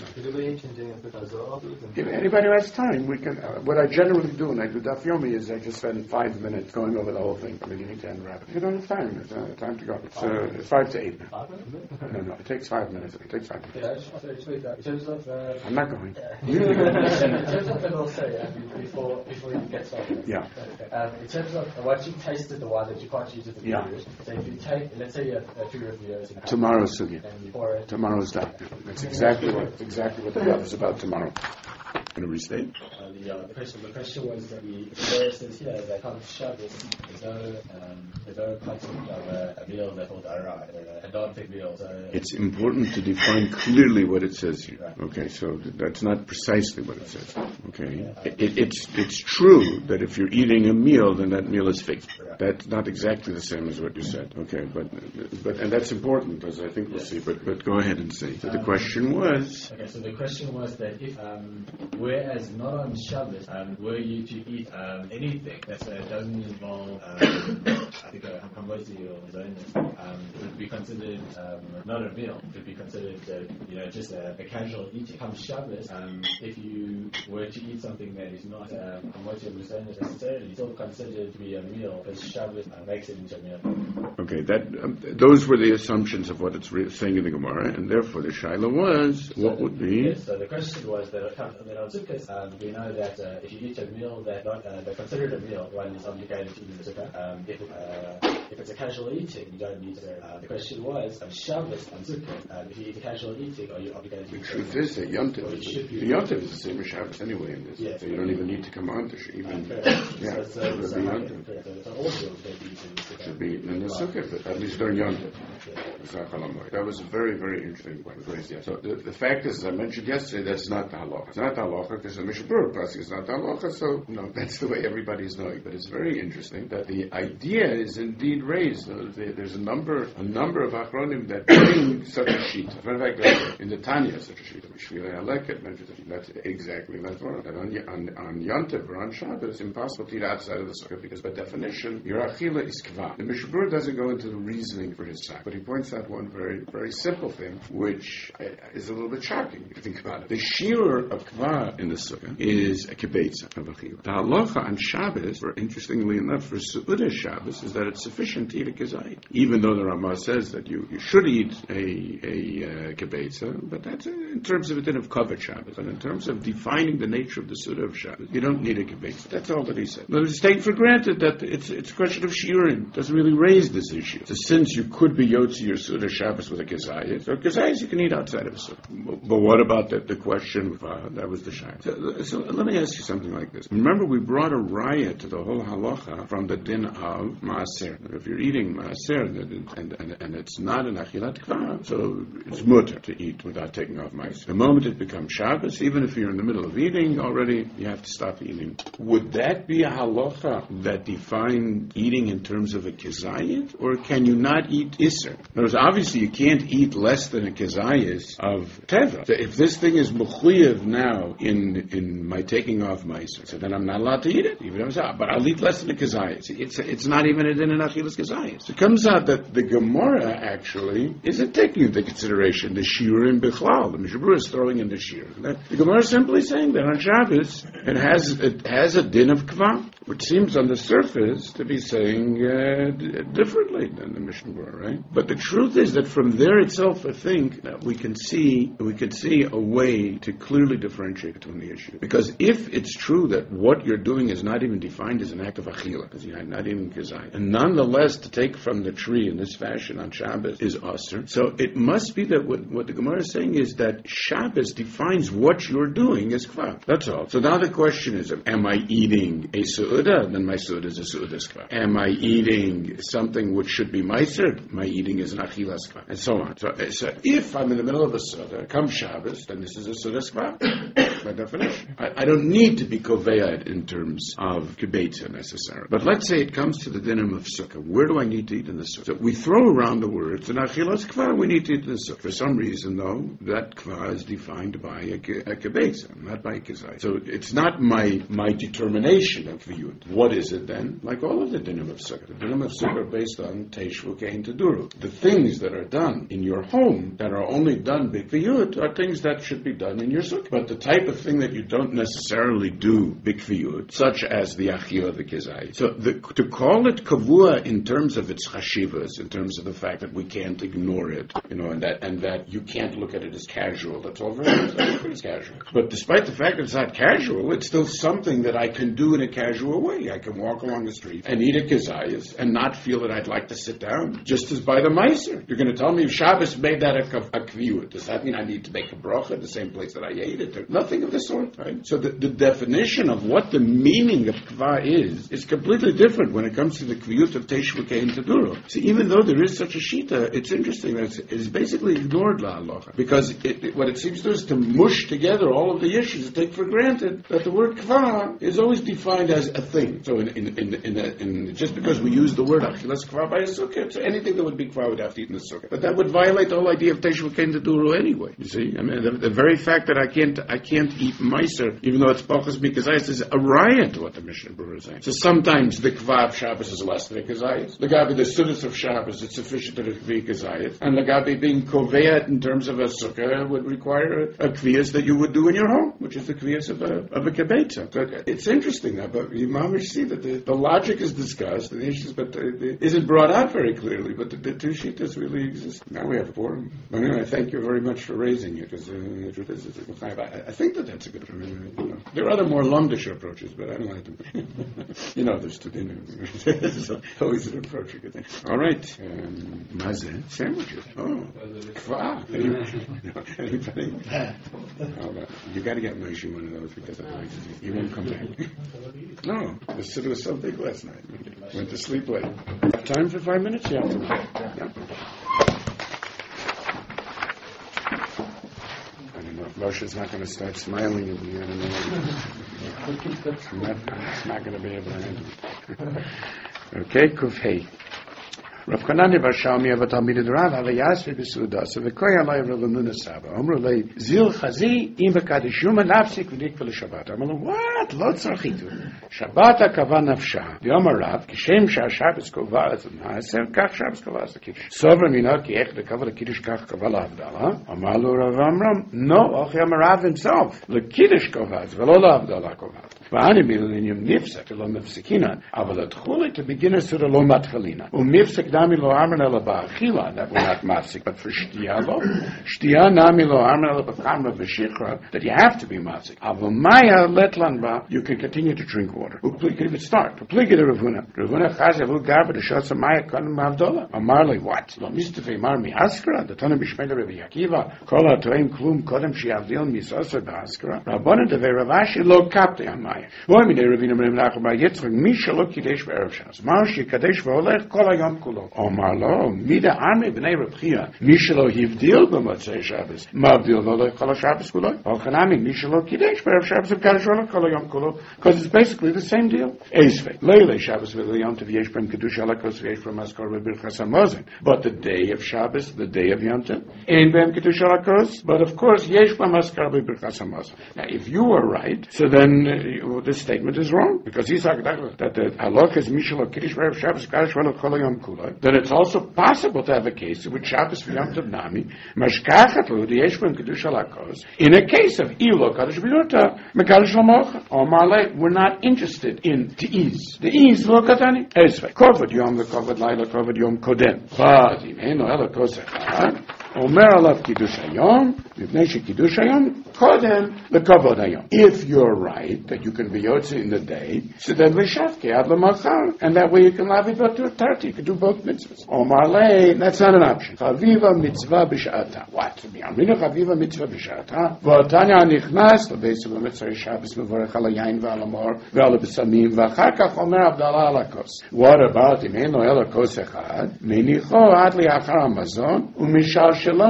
If anybody who has time, we can. What I generally do when I do Daf Yomi is I just spend 5 minutes going over the whole thing from beginning to end. Rapid. If you don't have time, it's time to go. It's 5 to 8. No, it takes 5 minutes. It takes 5 minutes. I'm not going. In terms of the Milsei, before you get started. Yeah. In terms of once you've tasted the wine that you can't use it for the Yeah. So if you take, let's say you have 2 reviewers. Tomorrow's sugi. Tomorrow's done. That's exactly what the daf is about tomorrow. Going to restate? The question was that the says here that on Shabbos there's no concept of a meal that's called arai, a non-big meal. So it's important to define clearly what it says here. Right. Okay, so that's not precisely what it says. Okay, it's true that if you're eating a meal, then that meal is fixed. Right. That's not exactly the same as what you said. Okay, but and that's important, as I think we'll see. But go ahead and see. So the question was. Okay, so the question was that if, whereas not on Shabbos, were you to eat anything that doesn't involve, I think a hamburger or zonis, it would be considered not a meal. It would be considered, just a casual eating. Come Shabbos, if you were to eat something that is not hamburger or zonis necessarily, still considered to be a meal because Shabbos makes it into a meal. Okay, those were the assumptions of what it's saying in the Gemara, and therefore the shaila was, what would be? Yes, so the question was that on Sukkot, we know that if you eat a meal that considered a meal, one is obligated to eat in the Sukkah. If it's a casual eating, you don't need to. The question was, on Shabbos, on Sukkot, if you eat a casual eating, are you obligated to eat? The truth is that Yontif is the same as Shabbos anyway in this. Yes. So you don't even need to come on to even. Yeah, so all meals should be eaten in the Sukkah, but at least during Yontif. That was a very, very interesting point. So the fact is, as I mentioned yesterday, that's not the halacha. It's not the halacha because the Mishnah Berurah classic is not the halacha, so that's the way everybody is knowing. But it's very interesting that the idea is indeed raised. There's a number of achronim that bring such a sheet. In fact, in the Tanya, such a sheet. That's exactly that one. That on Yontif or on Shabbat, it's impossible to eat outside of the sukkah because by definition, your achila is kva. The Mishnah Berurah doesn't go into the reasoning for his sack, but he points out one very, very simple thing, which is a little bit shocking if you think about it. The shiur of kva in the sukkah is a kibetza of achila. The halacha on Shabbos, interestingly enough, for Seudah Shabbos, is that it's sufficient to eat a kazayit. Even though the Ramah says that you should eat a kibetza, but that's in terms of a din of kavod Shabbos. And in terms of defining the nature of the Seudah of Shabbos, you don't need a kibetza. That's all that he said. But it's taken for granted that it's a question of shiurim. It doesn't really raise this issue. So since you could be yotzi your Seudah Shabbos with a kazayit, so kazayit you can eat outside of a sukkah. But what about the question of that was the shayla. So let me ask you something like this. Remember, we brought a raya to the whole halacha from the din of maaser. If you're eating maaser and it's not an achilat kva, so it's mutter to eat without taking off maaser. The moment it becomes Shabbos, even if you're in the middle of eating already, you have to stop eating. Would that be a halacha that defined eating in terms of a kazayit, or can you not eat iser? In other words, obviously you can't eat less than a kazayit of teva. So if this thing is mechuyev now in my taking off maaser, so then I'm not allowed to eat it, even if but I'll eat less than a kazayit. It's not even a din in achilas kazayit. So it comes out that the Gemara actually isn't taking into consideration the shiurim bichlal. The Mishnah Berurah is throwing in the shiur. The Gemara is simply saying that on Shabbos it has a din of kva, which seems on the surface to be saying differently than the Mishnah Berurah, right? But the truth is that from there itself, I think that we can see a way to clearly differentiate between the issue. Because if it's true that what you're doing is not even defined as an act of achila, because you're not even kazayit, and nonetheless to take from the tree in this fashion on Shabbos is usher, so it must be that what the Gemara is saying is that Shabbos defines what you're doing as kva. That's all. So now the question is, am I eating a seudah? Then my seudah is a seudah kva. Am I eating something which should be meiser? My eating is an achilas kva, and so on. So if I'm in the middle of a seudah, come Shabbos, then this is a seudah kva. By definition, I don't need to be koveya in terms of kibetza necessarily. But let's say it comes to the dinim of sukkah. Where do I need to eat in the sukkah? So we throw around the words, and achilas kva, we need to eat in the sukkah. For some reason, though, that kva is defined by a kibetza, not by a kazayit. So it's not my determination of viyut. What is it then? Like all of the dinim of sukkah. The dinim of sukkah are based on teishvu kein teduru. The things that are done in your home that are only done b'kviyut are things that should be done in your sukkah. But the type of thing that you don't necessarily do b'kviyut, such as the achiyah, the kizayit. So to call it kavua in terms of its chashivas, in terms of the fact that we can't ignore it, and that you can't look at it as casual. That's all very it's casual. But despite the fact that it's not casual, it's still something that I can do in a casual way. I can walk along the street and eat a kizayis and not feel that I'd like to sit down, just as by the meiser. You're going to tell me if Shabbos made that a kviyut. Does that mean I need to make a bracha at the same place that I ate it? Nothing nothing of the sort, right? So the definition of what the meaning of kva is completely different when it comes to the kviyut of Teshuvah and Taduro. See, even though there is such a shita, it's interesting that it's basically ignored la halacha, because what it seems to do is to mush together all of the issues and take for granted that the word kva is always defined as a thing. So in just because we use the word achilas kva by a sukkah, so anything that would be kva would have to eat in the sukkah. But that would violate the whole idea of Teshuvah and Taduro anyway. You see, I mean, the very fact that I can't eat meiser, even though it's pachas mikazayis, is a riot to what the Mishnah Berurah is saying. So sometimes the kva of Shabbos is less than a kazayis. The gabi the sudas of Shabbos, it's sufficient that it be kazayis. And the gabi being koveat in terms of a sukkah would require a kviyas that you would do in your home, which is the kviyas of a kibetza. So it's interesting now, but you mamish see that the logic is discussed, the issues, but it isn't brought out very clearly. But the two shittas really exist. Now we have four. But anyway, I thank you very much for raising it, because the truth is, I think that's a good approach. There are other more lumdish approaches, but I don't like them. There's two things. It's always an approach you could think. All right. Mazeh sandwiches. Oh. Kva. Anybody? You got to get Moshe one of those, because otherwise he won't come back. No. The city was so big last night. Went to sleep late. Time for 5 minutes? Yeah. Moshe's not going to start smiling at me. I don't know. It's not going to be able to handle it. Okay, Kufhei. Rav Chananya bar Shalmi of Talmidei Rav Havayasvi b'Sudas v'Koy Alay Rav Nuna Saba Omru Lei Zil Chazi Im B'Kadish Yuma Nafsik V'Nikva L'Shabbat. Amalu what? Lo tzarchitu. Shabbat HaKava Nafsha. V'Yomar Rav Kishem Sha'Shabbos Kova Az Ma'aser Kach Shabbos Kova Az L'Kiddush. Sover Minah Ki Ech L'Kava L'Kiddush Kach Kava L'Havdalah. Amalu Rav Amram no. Ochi Amar Rav himself L'Kiddush Kova Az V'Lo L'Havdalah Kova. V'Ani Milunim Nifsek Lo Mifsekina. Aval Atchuli to begin a Surah Lo Matchalina. Umifsek Nami lo armen ela ba'achila, that we're not mafsik, but for shtiya lo. Shtiya nami lo armen ela b'kamra v'shikra, that you have to be mafsik. Avomaya letlan ba, you can continue to drink water. Uplika, you start. Uplika de Ravuna. Ravuna chazev u'garba de shotza maya konim ma'avdola. Amarli, what? Lo mistafe mar mi askara, the tana b'shmeda Rabbi Akiva, kol ha'toim klum kodem shi'avdil misosa ba'askara. Rabbana de Ravashi lo kapte amaya. Voy mi de Ravina Menachem bar Yitzchak, misha lo kidesh be'erev shas. Mar shikadesh v'olech kol hayom kulo. Omar lo, mida arme b'nei Reb Chia, mishalo hivdil b'motzei Shabbos, mavdil lo kol Shabbos kulo. Ochanami mishalo kidesh b'erev Shabbos v'kadosh lo kol hayom kulo, because it's basically the same deal. Eisvei leilei Shabbos v'leyom tev yesh b'em kedusha lakos v'yesh b'em maskor v'birchas hamazon. But the day of Shabbos, the day of Yom Tov, ain't b'em kedusha lakos. But of course, yesh b'em maskor v'birchas hamazon. Now, if you are right, so then this statement is wrong, because he's like that the halach is mishalo kidesh b'erev Shabbos v'kadosh lo kol hayom kulo. Then it's also possible to have a case in which Shabbos v'Yom Tov Nami mashkachat lo d'yesh b'em kedusha lakos. In a case of ilo kadosh b'yurta mekadosh l'mocha. Omar le, we're not interested in te'ez. The ease lo katani. Esvei kovod yom v'kovod laila kovod yom kodem. But im eno elo kos echad. Omer alav kiddush hayom, mipnei shekiddush hayom kodem lekavod hayom. If you're right that you can be yotze in the day, so then l'shavke ad l'machar, and that way you can lavi batur tarti. You can do both mitzvahs. Omar lei, that's not an option. Chaviva mitzvah b'sha'ata. What? Amrina chaviva mitzvah b'sha'ata. V'atanya nichnas l'beis v'mitzvah Shabbos mevorech al hayayin v'al hamor v'al b'samim v'achar kach omer avdalah ala kos. What about im eno ela kos echad? Menicho ad li'achar hamazon u'mishal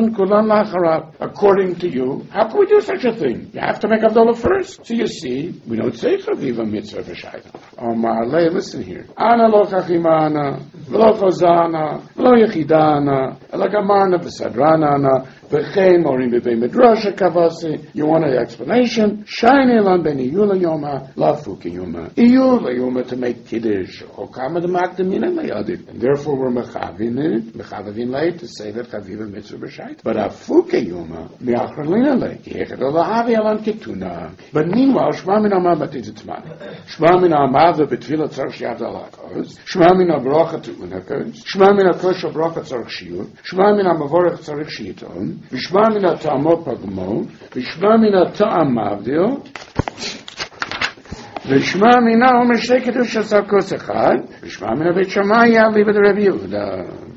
according to you, how can we do such a thing? You have to make Avdallah first. So you see, we don't say Chaviva Mitzvah V'Shayta. Omar Lei, listen here. Ana lo chachimana, v'lo chozana, v'lo yechidana, ela gamarna v'sadranana, v'chein morim b'bei medrasha kavasi. You want an explanation? Shayne lan ben iyula yoma, la fuki yoma. Iyula yoma to make kiddush. Okama de makdamina layadit. And therefore we're mechavavin lei to say that Chaviva Mitzvah B'Shayta. But afuke yoma, mi'achralina lei. Yechad olahavi alan ketuna. But meanwhile, Shema min ha'ma b'tizitzman. Shema min ha'ma v'betfilah tzarch shi'ad alakos. Shema min ha'brocha tu'unakos. Shema min ha'kosh ha'brocha tzarch shiur. Shema min ha'mavorech tzarch shi'iton. V'shema min ha'ta'amo pagmo. V'shema min ha'ta'am mavdil. V'shema min ha'omer shtei kedusha tzarkos echad. V'shema min ha'beit Shammai yadli b'Reb Yehuda.